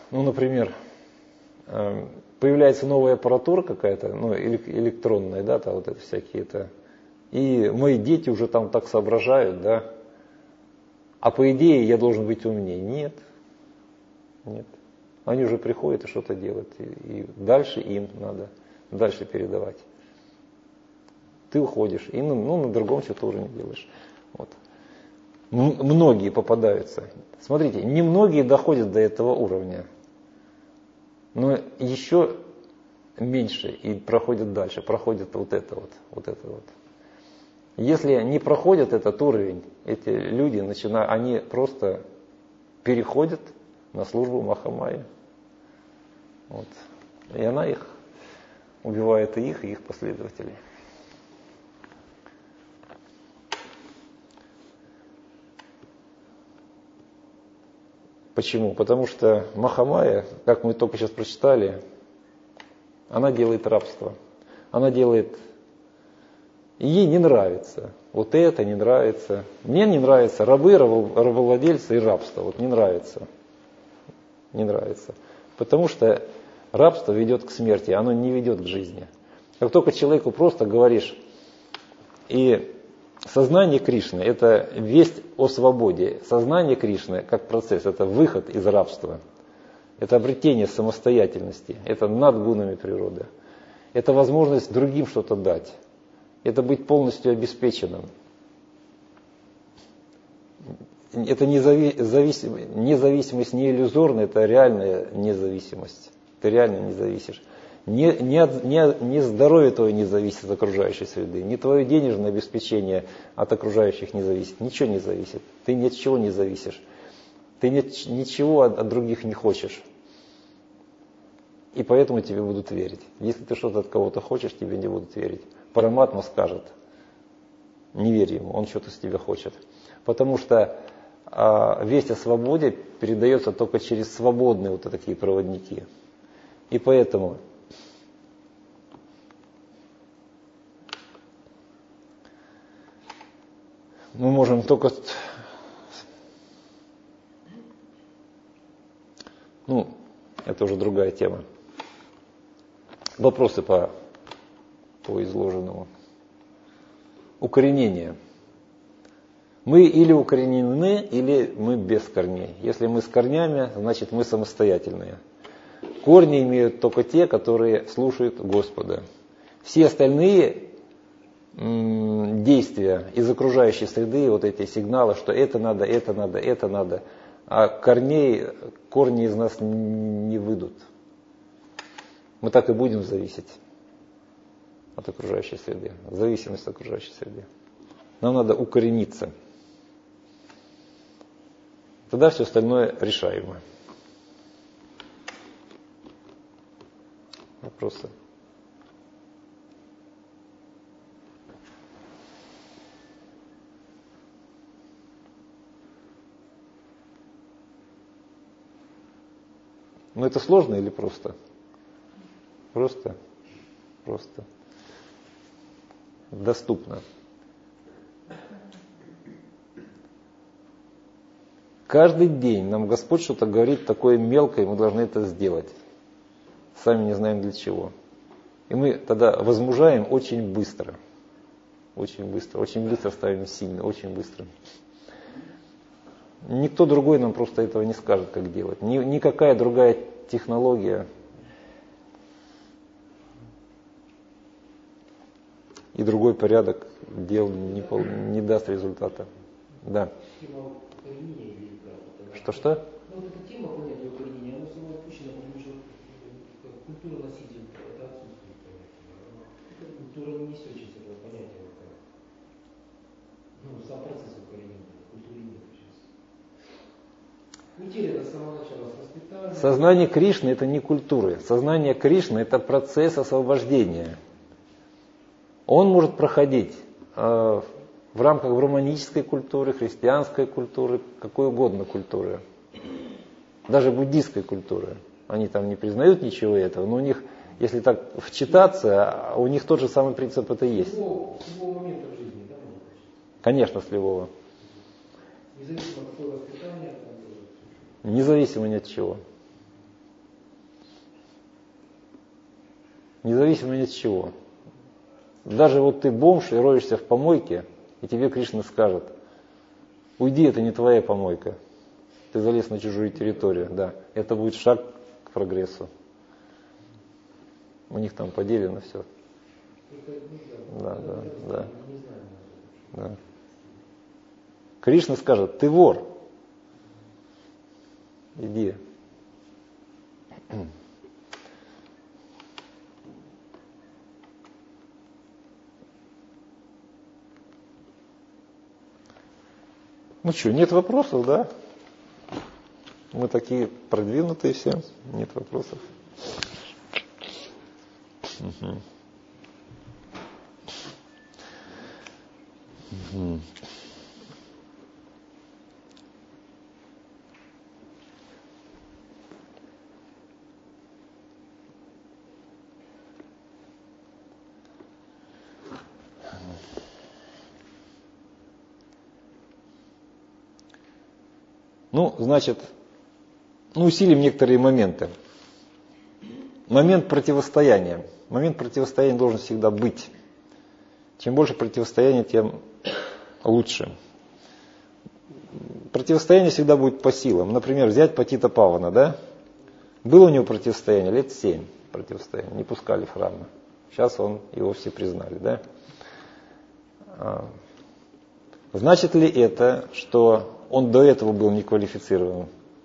Ну, например, появляется новая аппаратура какая-то, ну, электронная, да, там вот это всякие-то. И мои дети уже там так соображают, да. А по идее я должен быть умнее. Нет. Нет. Они уже приходят и что-то делают. И дальше им надо дальше передавать. Ты уходишь, и на другом что-то уже не делаешь. Вот. Многие попадаются. Смотрите, немногие доходят до этого уровня. Но еще меньше и проходят дальше, проходят вот это вот. Если не проходят этот уровень, эти люди они просто переходят на службу Махамайи. Вот. И она их убивает, и их последователей. Почему? Потому что Махамайя, как мы только сейчас прочитали, она делает рабство. Она делает... Ей не нравится. Вот это не нравится. Мне не нравится рабы, рабовладельцы и рабство. Вот не нравится. Не нравится. Потому что рабство ведет к смерти, оно не ведет к жизни. Как только человеку просто говоришь, и сознание Кришны – это весть о свободе. Сознание Кришны, как процесс, это выход из рабства. Это обретение самостоятельности. Это над гунами природы. Это возможность другим что-то дать. Это быть полностью обеспеченным. Это независимость не иллюзорная, это реальная независимость. Ты реально не зависишь. Не здоровье твое не зависит от окружающей среды, не твое денежное обеспечение от окружающих не зависит. Ничего не зависит. Ты ни от чего не зависишь. Ты ничего от других не хочешь. И поэтому тебе будут верить. Если ты что-то от кого-то хочешь, тебе не будут верить. Параматма скажет, не верь ему, он что-то с тебя хочет. Потому что весть о свободе передается только через свободные вот такие проводники. И поэтому мы можем только... это уже другая тема. Вопросы по изложенному. Укоренение. Мы или укоренены, или мы без корней. Если мы с корнями, значит мы самостоятельные. Корни имеют только те, которые слушают Господа. Все остальные действия из окружающей среды, вот эти сигналы, что это надо, а корни из нас не выйдут. Мы так и будем зависеть от окружающей среды, зависимость от окружающей среды. Нам надо укорениться. Тогда все остальное решаемо. Вопросы? Это сложно или просто? Просто. Доступно. Каждый день нам Господь что-то говорит такое мелкое, мы должны это сделать. Сами не знаем для чего. И мы тогда возмужаем очень быстро. Очень быстро ставим сильно, очень быстро. Никто другой нам просто этого не скажет, как делать. Никакая другая технология и другой порядок дел не даст результата. Да. Что? Вот эта тема понятия укоренения, она сама отпущена, потому что культура носитель это отсутствует понятие. Культура не несет через этого понятия. Сам процесс укоренения, культуры нет сейчас. Утеряно с самого начала с воспитания. Сознание Кришны это не культура. Сознание Кришны это процесс освобождения. Он может проходить в рамках браманической культуры, христианской культуры, какой угодно культуры. Даже буддийской культуры. Они там не признают ничего этого, но у них, если так вчитаться, у них тот же самый принцип это есть. С любого момента в жизни, да? Конечно, с любого. Независимо от какого воспитания. Независимо ни от чего. Независимо ни от чего. Даже вот ты бомж и роешься в помойке, и тебе Кришна скажет: уйди, это не твоя помойка. Ты залез на чужую территорию. Да, это будет шаг к прогрессу. У них там поделено все. Да. Кришна скажет: ты вор. Иди. Ну что, нет вопросов, да? Мы такие продвинутые все, нет вопросов. Угу. Угу. Ну, значит, усилим некоторые моменты. Момент противостояния. Момент противостояния должен всегда быть. Чем больше противостояния, тем лучше. Противостояние всегда будет по силам. Например, взять Патита Павана, да? Было у него противостояние, лет 7 противостояния, не пускали в храмы. Сейчас его все признали, да? Значит ли это, что он до этого был неквалифицирован?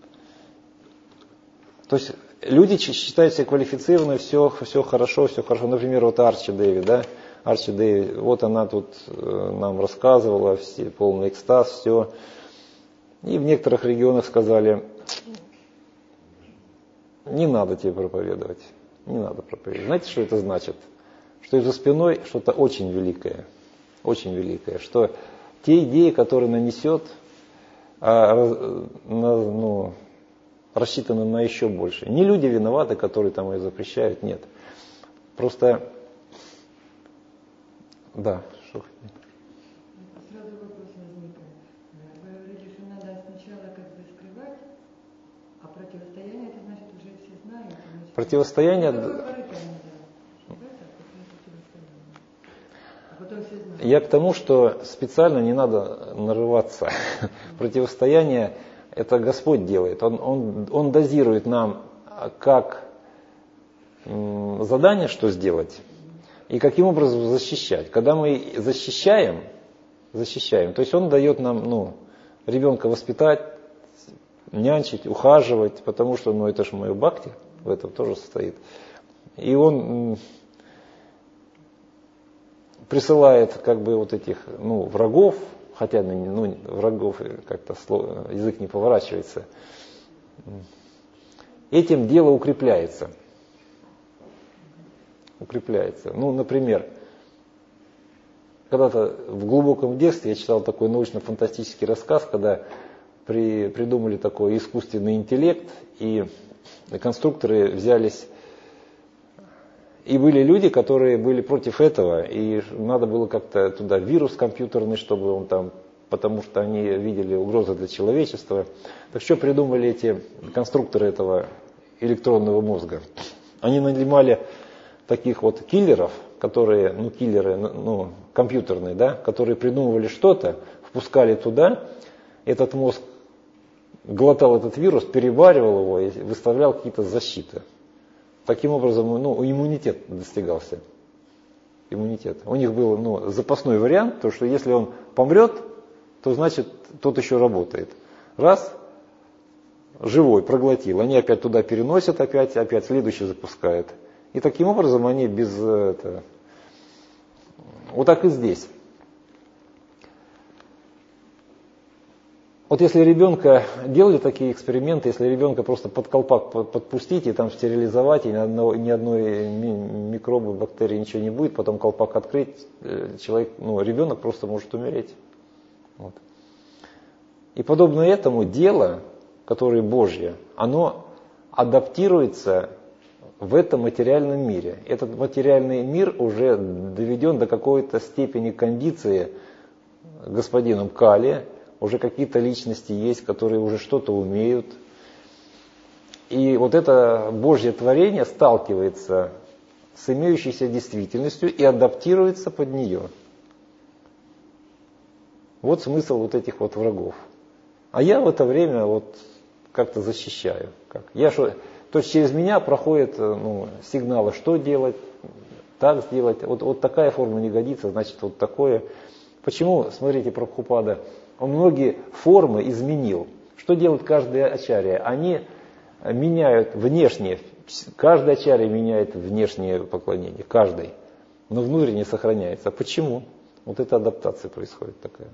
То есть люди считают себя квалифицированными, все хорошо, все хорошо. Например, вот Арчи Дэви, да? Арчи Дэви, вот она тут нам рассказывала, все, полный экстаз, все. И в некоторых регионах сказали: не надо тебе проповедовать, не надо проповедовать. Знаете, что это значит? Что за спиной что-то очень великое, что те идеи, которые нанесет, рассчитаны на еще больше. Не люди виноваты, которые там ее запрещают, нет. Просто, да, что Сразу вопрос возникает. Вы говорили, что надо сначала как бы скрывать, а противостояние, это значит уже все знают. Противостояние... А потом все знают. Я к тому, что специально не надо нарываться. Противостояние это Господь делает. Он дозирует нам, как задание, что сделать, и каким образом защищать. Когда мы защищаем, то есть Он дает нам ребенка воспитать, нянчить, ухаживать, потому что это же мое бхакти, в этом тоже состоит. И Он присылает как бы вот этих врагов, хотя врагов как-то язык не поворачивается. Этим дело укрепляется. Например, когда-то в глубоком детстве я читал такой научно-фантастический рассказ, когда придумали такой искусственный интеллект, и конструкторы взялись. И были люди, которые были против этого, и надо было как-то туда вирус компьютерный, чтобы он там, потому что они видели угрозу для человечества. Так что придумали эти конструкторы этого электронного мозга? Они нанимали таких вот киллеров, которые, компьютерные, да, которые придумывали что-то, впускали туда, этот мозг глотал этот вирус, переваривал его и выставлял какие-то защиты. Таким образом, иммунитет достигался. Иммунитет. У них был запасной вариант, то что если он помрет, то значит тот еще работает. Раз, живой, проглотил, они опять туда переносят, опять следующий запускают. И таким образом они без... Вот так и здесь. Вот если ребенка, делали такие эксперименты, если ребенка просто под колпак подпустить и там стерилизовать, и ни одной микробы, бактерии, ничего не будет, потом колпак открыть, ребенок просто может умереть. Вот. И подобно этому дело, которое Божье, оно адаптируется в этом материальном мире. Этот материальный мир уже доведен до какой-то степени кондиции господином Кали. Уже какие-то личности есть, которые уже что-то умеют. И вот это Божье творение сталкивается с имеющейся действительностью и адаптируется под нее. Вот смысл вот этих вот врагов. А я в это время вот как-то защищаю. То есть через меня проходят сигналы, что делать, так сделать. Вот такая форма не годится, значит вот такое. Почему, смотрите, Прабхупада, он многие формы изменил. Что делает каждая ачарья? Они меняют внешнее, каждая ачарья меняет внешнее поклонение, каждый, но внутренне сохраняется. Почему? Вот эта адаптация происходит такая.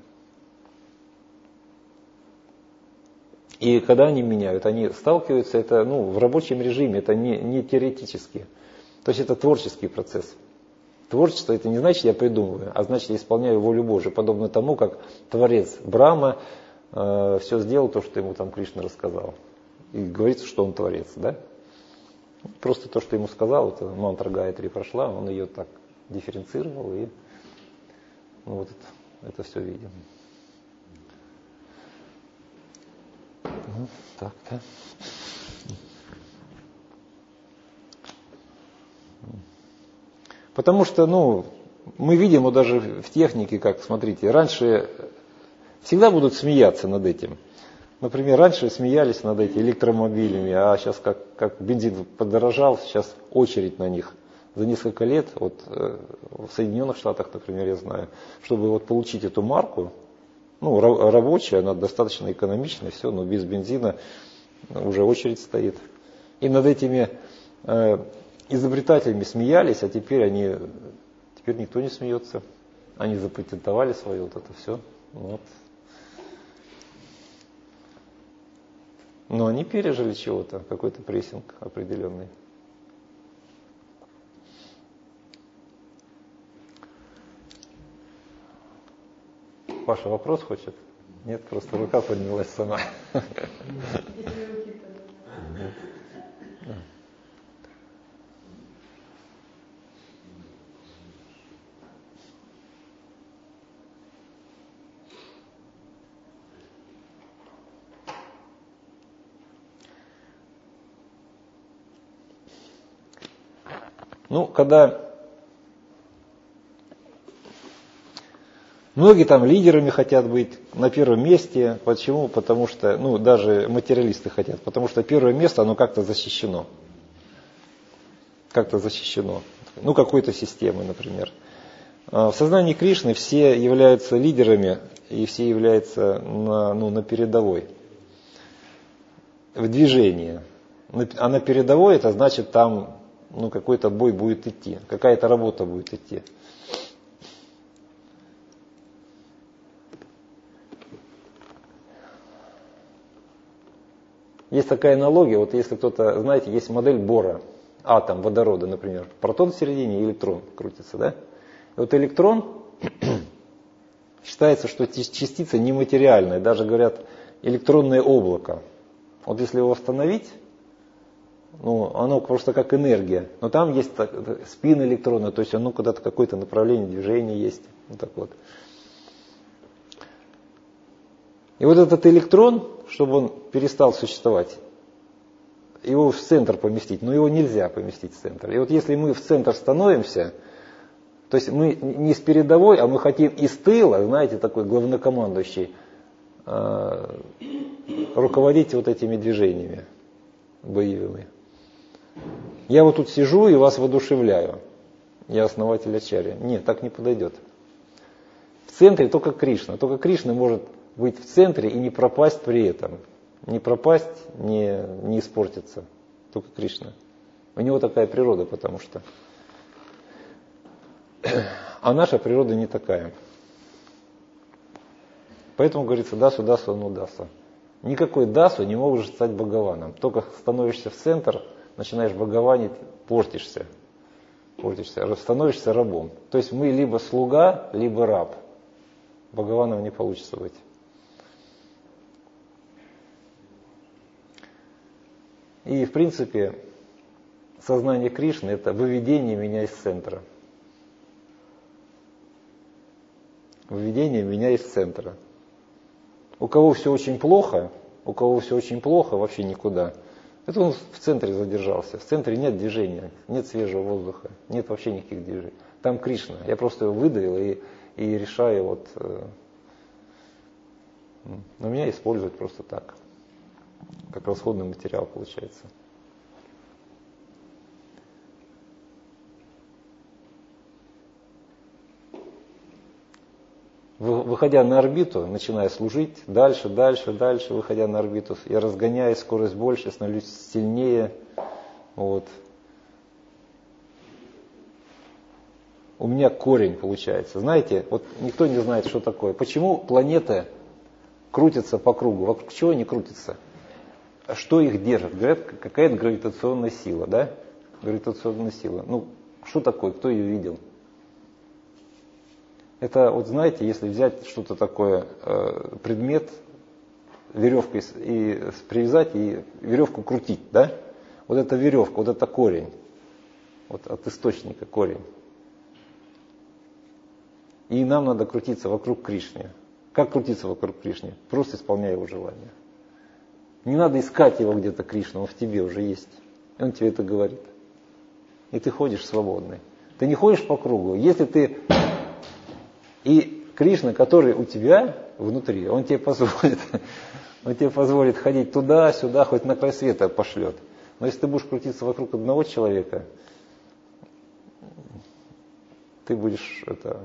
И когда они меняют, они сталкиваются, это в рабочем режиме, это не теоретически. То есть это творческий процесс. Творчество это не значит я придумываю, а значит я исполняю волю Божию, подобно тому, как Творец Брахма все сделал то, что ему там Кришна рассказал. И говорится, что он Творец, да? Просто то, что ему сказал, это мантра Гаятри прошла, он ее так дифференцировал, и вот это все видим. Так, да. Потому что, мы видим вот даже в технике, как, смотрите, раньше всегда будут смеяться над этим. Например, раньше смеялись над этими электромобилями, а сейчас как бензин подорожал, сейчас очередь на них. За несколько лет, в Соединенных Штатах, например, я знаю, чтобы получить эту марку, рабочая, она достаточно экономичная, все, но без бензина уже очередь стоит. И над этими изобретателями смеялись, а теперь никто не смеется. Они запатентовали свое вот это все. Вот. Но они пережили чего-то, какой-то прессинг определенный. Паша вопрос хочет? Нет, просто рука поднялась сама. Когда многие там лидерами хотят быть на первом месте. Почему? Потому что, даже материалисты хотят, потому что первое место, оно как-то защищено. Как-то защищено. Какой-то системой, например. В сознании Кришны все являются лидерами и все являются на передовой. В движении. А на передовой это значит там какой-то бой будет идти, какая-то работа будет идти. Есть такая аналогия, вот если кто-то, знаете, есть модель Бора, атом водорода, например, протон в середине и электрон крутится, да? И вот электрон, считается, что частица нематериальная, даже говорят электронное облако. Вот если его восстановить, оно просто как энергия, но там есть спин электрона, то есть оно куда-то какое-то направление движения есть. Вот так вот. И вот этот электрон, чтобы он перестал существовать, его в центр поместить, но его нельзя поместить в центр. И вот если мы в центр становимся, то есть мы не с передовой, а мы хотим из тыла, знаете, такой главнокомандующий, руководить вот этими движениями боевыми. Я вот тут сижу и вас воодушевляю. Я основатель ачарьи. Нет, так не подойдет. В центре только Кришна. Только Кришна может быть в центре и не пропасть при этом. Не пропасть, не испортиться. Только Кришна. У него такая природа, потому что. А наша природа не такая. Поэтому говорится дасу, дасу, даса. Никакой дасу не можешь стать Бхагаваном. Только становишься в центр, начинаешь бхагаванить, портишься, становишься рабом. То есть мы либо слуга, либо раб. Бхагаваном не получится быть. И в принципе сознание Кришны это выведение меня из центра. Выведение меня из центра. У кого все очень плохо, вообще никуда. Это он в центре задержался. В центре нет движения, нет свежего воздуха, нет вообще никаких движений. Там Кришна. Я просто его выдавил и решаю вот... Но меня используют просто так. Как расходный материал получается. Выходя на орбиту, начиная служить, дальше, выходя на орбиту, я разгоняюсь, скорость больше, становлюсь сильнее. Вот. У меня корень получается. Знаете, вот никто не знает, что такое. Почему планеты крутятся по кругу? Вокруг чего они крутятся? Что их держит? Говорят, какая-то гравитационная сила, да? Гравитационная сила. Ну, что такое? Кто ее видел? Это, вот знаете, если взять что-то такое, предмет, веревкой и привязать и веревку крутить, да? Вот эта веревка, вот это корень, вот от источника корень. И нам надо крутиться вокруг Кришны. Как крутиться вокруг Кришны? Просто исполняя его желание. Не надо искать его где-то, Кришну, он в тебе уже есть. И он тебе это говорит. И ты ходишь свободный. Ты не ходишь по кругу. Если ты... И Кришна, который у тебя внутри, он тебе позволит ходить туда-сюда, хоть на край света пошлет. Но если ты будешь крутиться вокруг одного человека, ты будешь это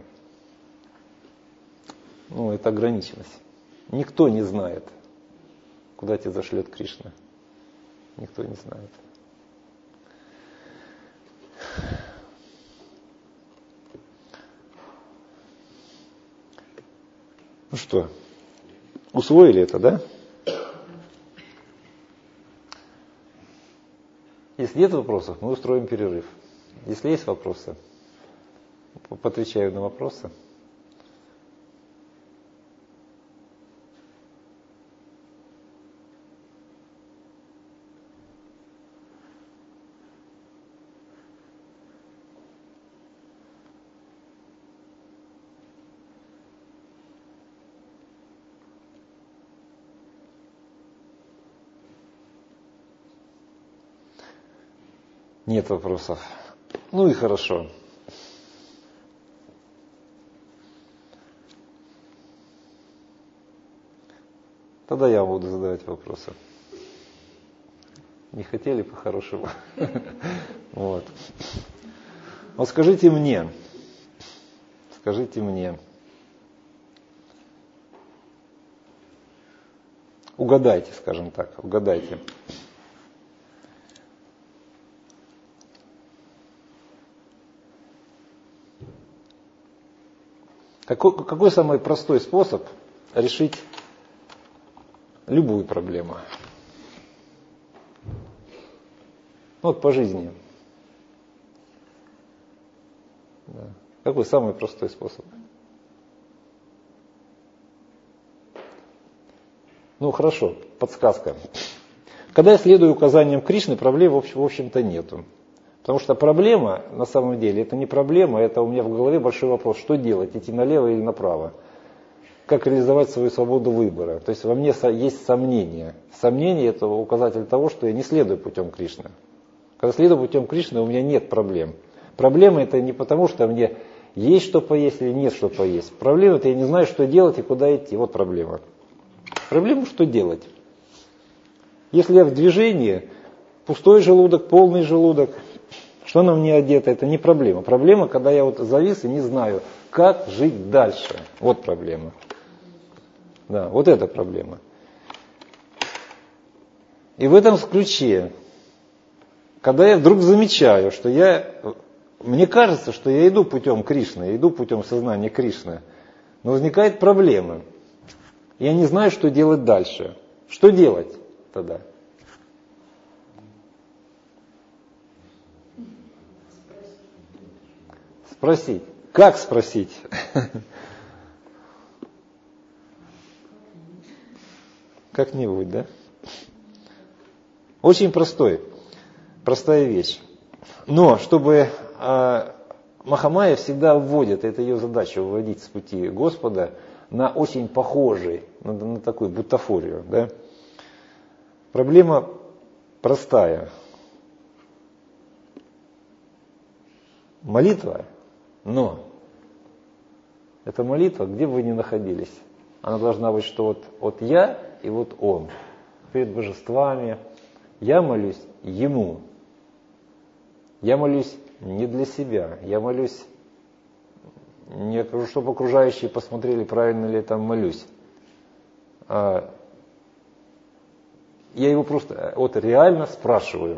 ограниченность. Никто не знает, куда тебя зашлет Кришна. Никто не знает. Ну что, усвоили это, да? Если нет вопросов, мы устроим перерыв. Если есть вопросы, поотвечаю на вопросы. Нет вопросов. Ну и хорошо. Тогда я буду задавать вопросы. Не хотели по-хорошему? Вот. Вот скажите мне. Угадайте, скажем так, угадайте. Какой самый простой способ решить любую проблему? Вот по жизни. Да. Какой самый простой способ? Ну хорошо, подсказка. Когда я следую указаниям Кришны, проблем в общем-то нету. Потому что проблема, на самом деле, это не проблема, это у меня в голове большой вопрос, что делать, идти налево или направо. Как реализовать свою свободу выбора. То есть во мне есть сомнение. Сомнение – это указатель того, что я не следую путем Кришны. Когда следую путем Кришны, у меня нет проблем. Проблема – это не потому, что мне есть что поесть или нет что поесть. Проблема – это я не знаю, что делать и куда идти. Вот проблема. Проблема – что делать. Если я в движении, пустой желудок, полный желудок, что на мне одето, это не проблема. Проблема, когда я вот завис и не знаю, как жить дальше. Вот проблема. Да, вот это проблема. И в этом ключе, когда я вдруг замечаю, что мне кажется, что я иду путем Кришны, иду путем сознания Кришны, но возникает проблема. Я не знаю, что делать дальше. Что делать тогда? Спросить. Как спросить? Как-нибудь, да? Очень простая вещь. Но чтобы Махамайя всегда вводит, это ее задача, вводить с пути Господа на очень похожий, на такую бутафорию. Да? Проблема простая молитва, но эта молитва, где бы вы ни находились, она должна быть, что вот я и вот он перед божествами. Я молюсь ему. Я молюсь не для себя. Я молюсь не чтобы окружающие посмотрели, правильно ли я там молюсь. Я его просто вот реально спрашиваю.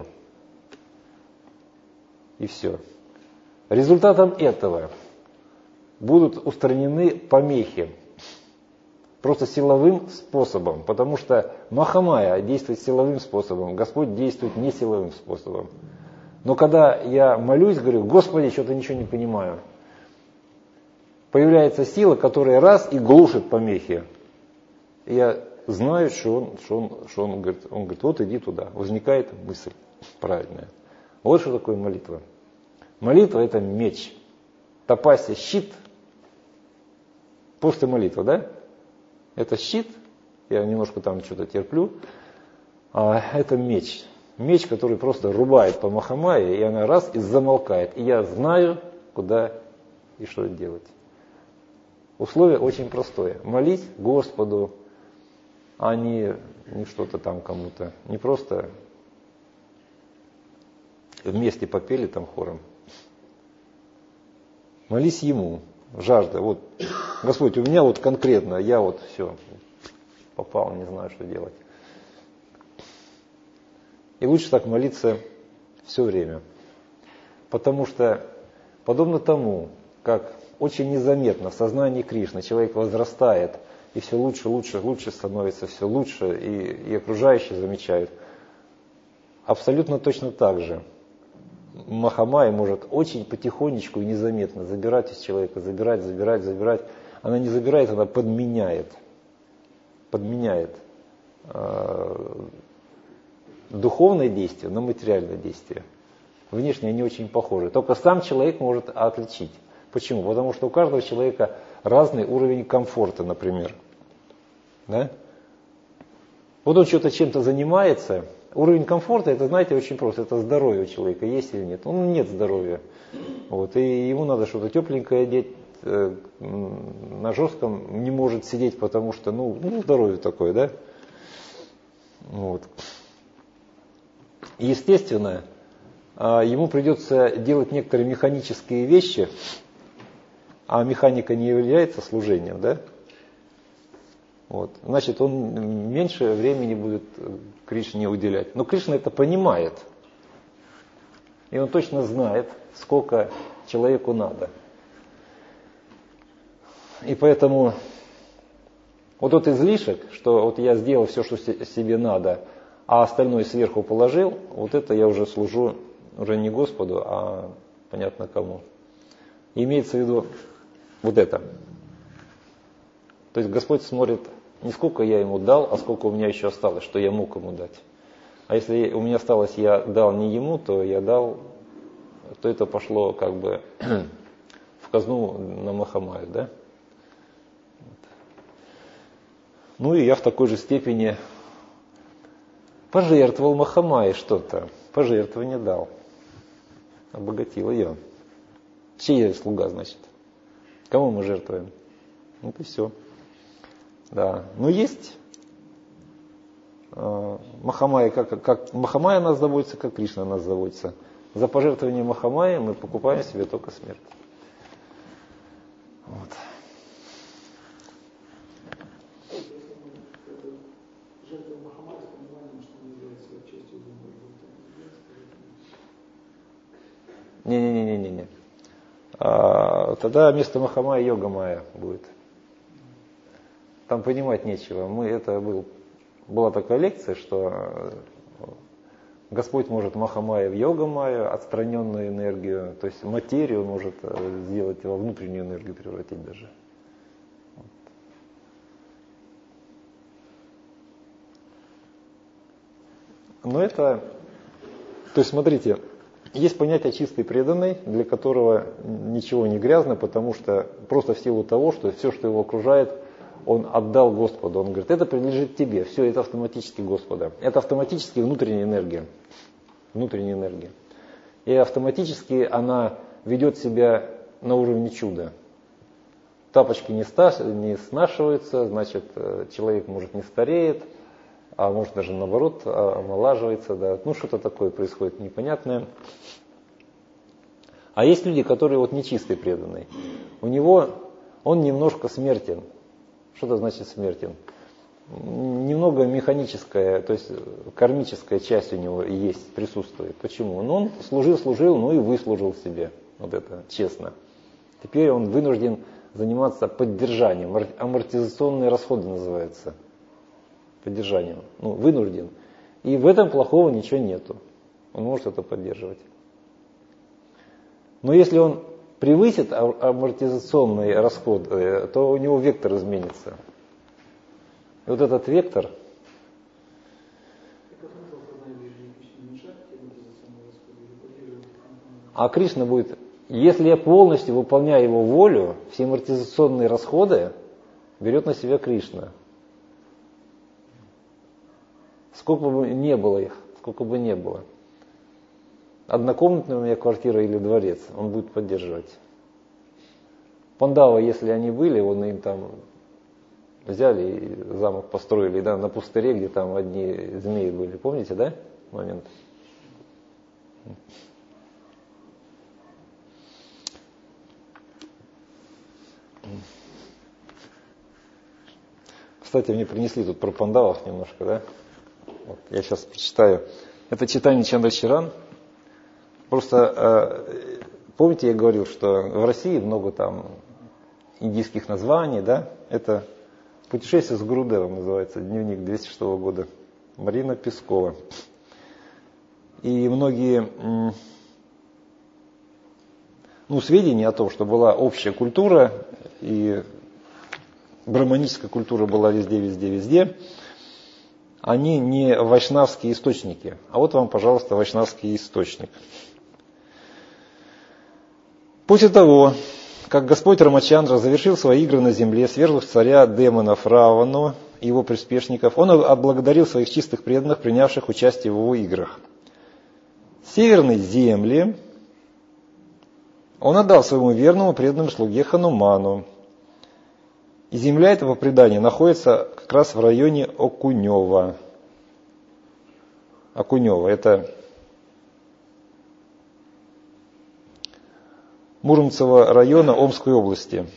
И все. Результатом этого будут устранены помехи. Просто силовым способом. Потому что Махамая действует силовым способом. Господь действует не силовым способом. Но когда я молюсь, говорю: Господи, что-то ничего не понимаю. Появляется сила, которая раз и глушит помехи. И я знаю, что он говорит, вот иди туда. Возникает мысль правильная. Вот что такое молитва. Молитва — это меч. Тапасия — щит. После молитвы, да? Это щит. Я немножко там что-то терплю. А это меч. Меч, который просто рубает по Махамае, и она раз и замолкает. И я знаю, куда и что делать. Условие очень простое. Молись Господу, а не что-то там кому-то. Не просто вместе попели там хором. Молись Ему. Жажда. Вот, Господь, у меня вот конкретно, я вот все, попал, не знаю, что делать. И лучше так молиться все время. Потому что, подобно тому, как очень незаметно в сознании Кришны человек возрастает, и все лучше, лучше, лучше становится, все лучше, и окружающие замечают. Абсолютно точно так же Махамая может очень потихонечку и незаметно забирать из человека, забирать. Она не забирает, она подменяет. Духовное действие на материальное действие. Внешне они очень похожи. Только сам человек может отличить. Почему? Потому что у каждого человека разный уровень комфорта, например. Да? Вот он что-то чем-то занимается. Уровень комфорта, это, знаете, очень просто. Это здоровье у человека есть или нет. Нет здоровья. Вот, и ему надо что-то тепленькое одеть. На жестком не может сидеть, потому что, здоровье такое, да? Вот. И, естественно, ему придется делать некоторые механические вещи, а механика не является служением, да? Вот. Значит, он меньше времени будет Кришне уделять. Но Кришна это понимает. И он точно знает, сколько человеку надо. И поэтому вот тот излишек, что вот я сделал все, что себе надо, а остальное сверху положил, вот это я уже служу уже не Господу, а понятно кому. И имеется в виду вот это. То есть Господь смотрит не сколько я ему дал, а сколько у меня еще осталось, что я мог ему дать. А если у меня осталось, я дал не ему, то это пошло как бы в казну на Махамаю, да? Ну и я в такой же степени пожертвовал Махамае что-то. Пожертвование дал. Обогатил ее. Чей я слуга, значит? Кому мы жертвуем? Вот и все. Да. Но есть Махамая, как Махамая нас заботится, как Кришна нас заботится. За пожертвование Махамая мы покупаем себе только смерть. Вот. Не. Тогда вместо Махамая Йога-майя будет. Там понимать нечего. Была такая лекция, что Господь может Махамая в Йога-майю, отстраненную энергию, то есть материю может сделать во внутреннюю энергию, превратить даже. Но это, то есть смотрите, есть понятие чистый преданный, для которого ничего не грязно, потому что просто в силу того, что все, что его окружает, он отдал Господу. Он говорит, это принадлежит тебе. Все, это автоматически Господа. Это автоматически внутренняя энергия. Внутренняя энергия. И автоматически она ведет себя на уровне чуда. Тапочки не снашиваются, значит, человек, может, не стареет, а может даже наоборот омолаживается. Да. Ну, что-то такое происходит непонятное. А есть люди, которые вот нечистый преданный. У него он немножко смертен. Что это значит смертен? Немного механическая, то есть кармическая часть у него есть, присутствует. Почему? Ну, он служил, ну и выслужил себе. Вот это честно. Теперь он вынужден заниматься поддержанием. Амортизационные расходы называются. Поддержанием. Ну, вынужден. И в этом плохого ничего нету. Он может это поддерживать. Но если он превысит амортизационные расходы, то у него вектор изменится. И вот этот вектор... А Кришна будет... Если я полностью выполняю его волю, все амортизационные расходы берет на себя Кришна. Сколько бы ни было их, сколько бы ни было. Однокомнатная у меня квартира или дворец, он будет поддерживать. Пандавы, если они были, он им там взяли и замок построили, да, на пустыре, где там одни змеи были. Помните, да, момент? Кстати, мне принесли тут про пандавов немножко, да? Вот, я сейчас прочитаю. Это читание Чандрачаран. Просто, помните, я говорил, что в России много там индийских названий, да? Это «Путешествие с Гурудевом» называется, дневник 206 года. Марина Пескова. И многие сведения о том, что была общая культура, и брахманическая культура была везде, они не вайшнавские источники. А вот вам, пожалуйста, вайшнавский источник. После того, как Господь Рамачандра завершил свои игры на земле, свергнув царя демонов Равану и его приспешников, он отблагодарил своих чистых преданных, принявших участие в его играх. Северные земли он отдал своему верному преданному слуге Хануману. И земля эта, по преданию, находится как раз в районе Окунева. Окунева – это Муромцева района Омской области.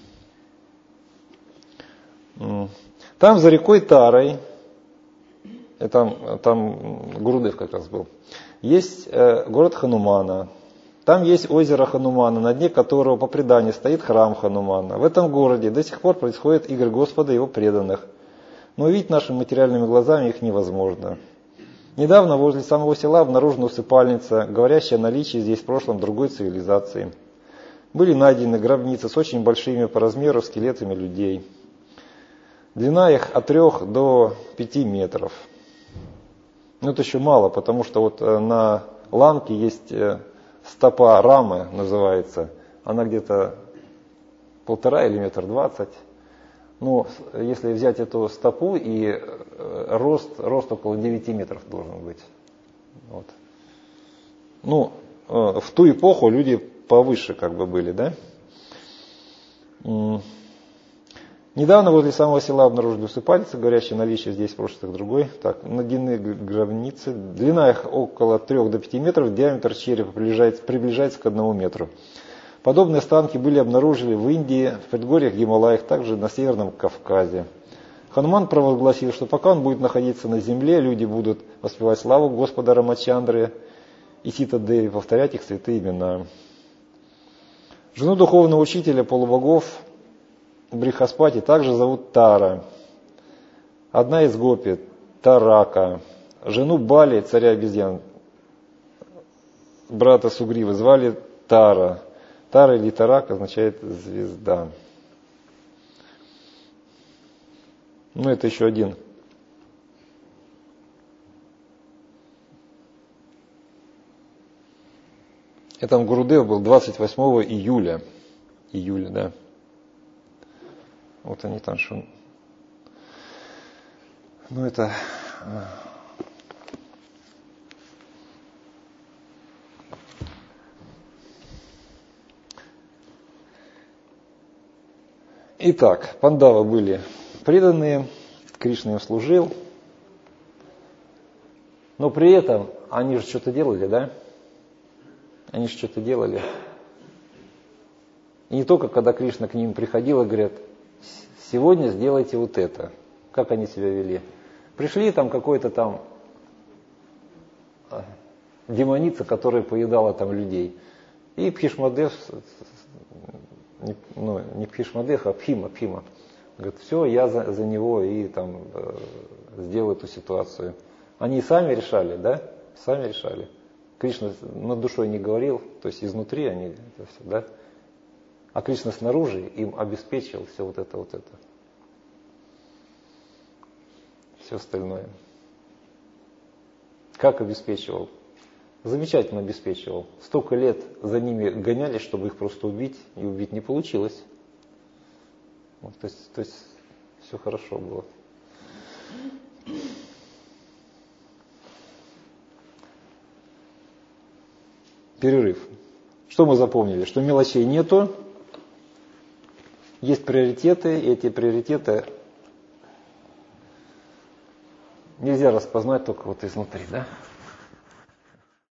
Там за рекой Тарой, там Гурудев как раз был, есть город Ханумана. Там есть озеро Ханумана, на дне которого по преданию стоит храм Ханумана. В этом городе до сих пор происходят игры Господа и его преданных. Но увидеть нашими материальными глазами их невозможно. Недавно возле самого села обнаружена усыпальница, говорящая о наличии здесь в прошлом другой цивилизации. Были найдены гробницы с очень большими по размеру скелетами людей. Длина их от 3 до 5 метров. Но это еще мало, потому что вот на Ланке есть стопа Рамы, называется. Она где-то 1,5 или 1,20 м. Ну, если взять эту стопу, и рост около 9 метров должен быть. Вот. Ну, в ту эпоху люди повыше как бы были, да? Недавно возле самого села обнаружили усыпальницы, говорящие о наличии здесь в прошлых другой. Так, длины гробницы. Длина их около 3 до 5 метров, диаметр черепа приближается к 1 метру. Подобные останки были обнаружены в Индии, в предгорьях Гималаях, также на Северном Кавказе. Хануман провозгласил, что пока он будет находиться на земле, люди будут воспевать славу Господа Рамачандры и Сита Деви, повторять их святые имена. Жену духовного учителя полубогов Брихаспати также зовут Тара. Одна из гопи – Тарака. Жену Бали, царя обезьян, брата Сугривы, звали Тара. Тара или Тарак означает звезда. Ну, это еще один. Это Гурудев был 28 июля. Да. Вот они там что. Ну это... Итак, пандавы были преданные, Кришна им служил, но при этом они же что-то делали, да? Они же что-то делали. И не только когда Кришна к ним приходил и говорят, сегодня сделайте вот это. Как они себя вели? Пришли там какой-то там демоница, которая поедала там людей. И Бхишмадев, не Бхишмадев, а Бхима. Говорит, все, я за него и там сделаю эту ситуацию. Они сами решали, да? Сами решали. Кришна над душой не говорил, то есть изнутри они это все, да? А Кришна снаружи им обеспечил все вот это. Все остальное. Как обеспечивал? Замечательно обеспечивал. Столько лет за ними гонялись, чтобы их просто убить, и убить не получилось. Вот, то есть все хорошо было. Перерыв. Что мы запомнили? Что мелочей нету, есть приоритеты, и эти приоритеты нельзя распознать только вот изнутри, да?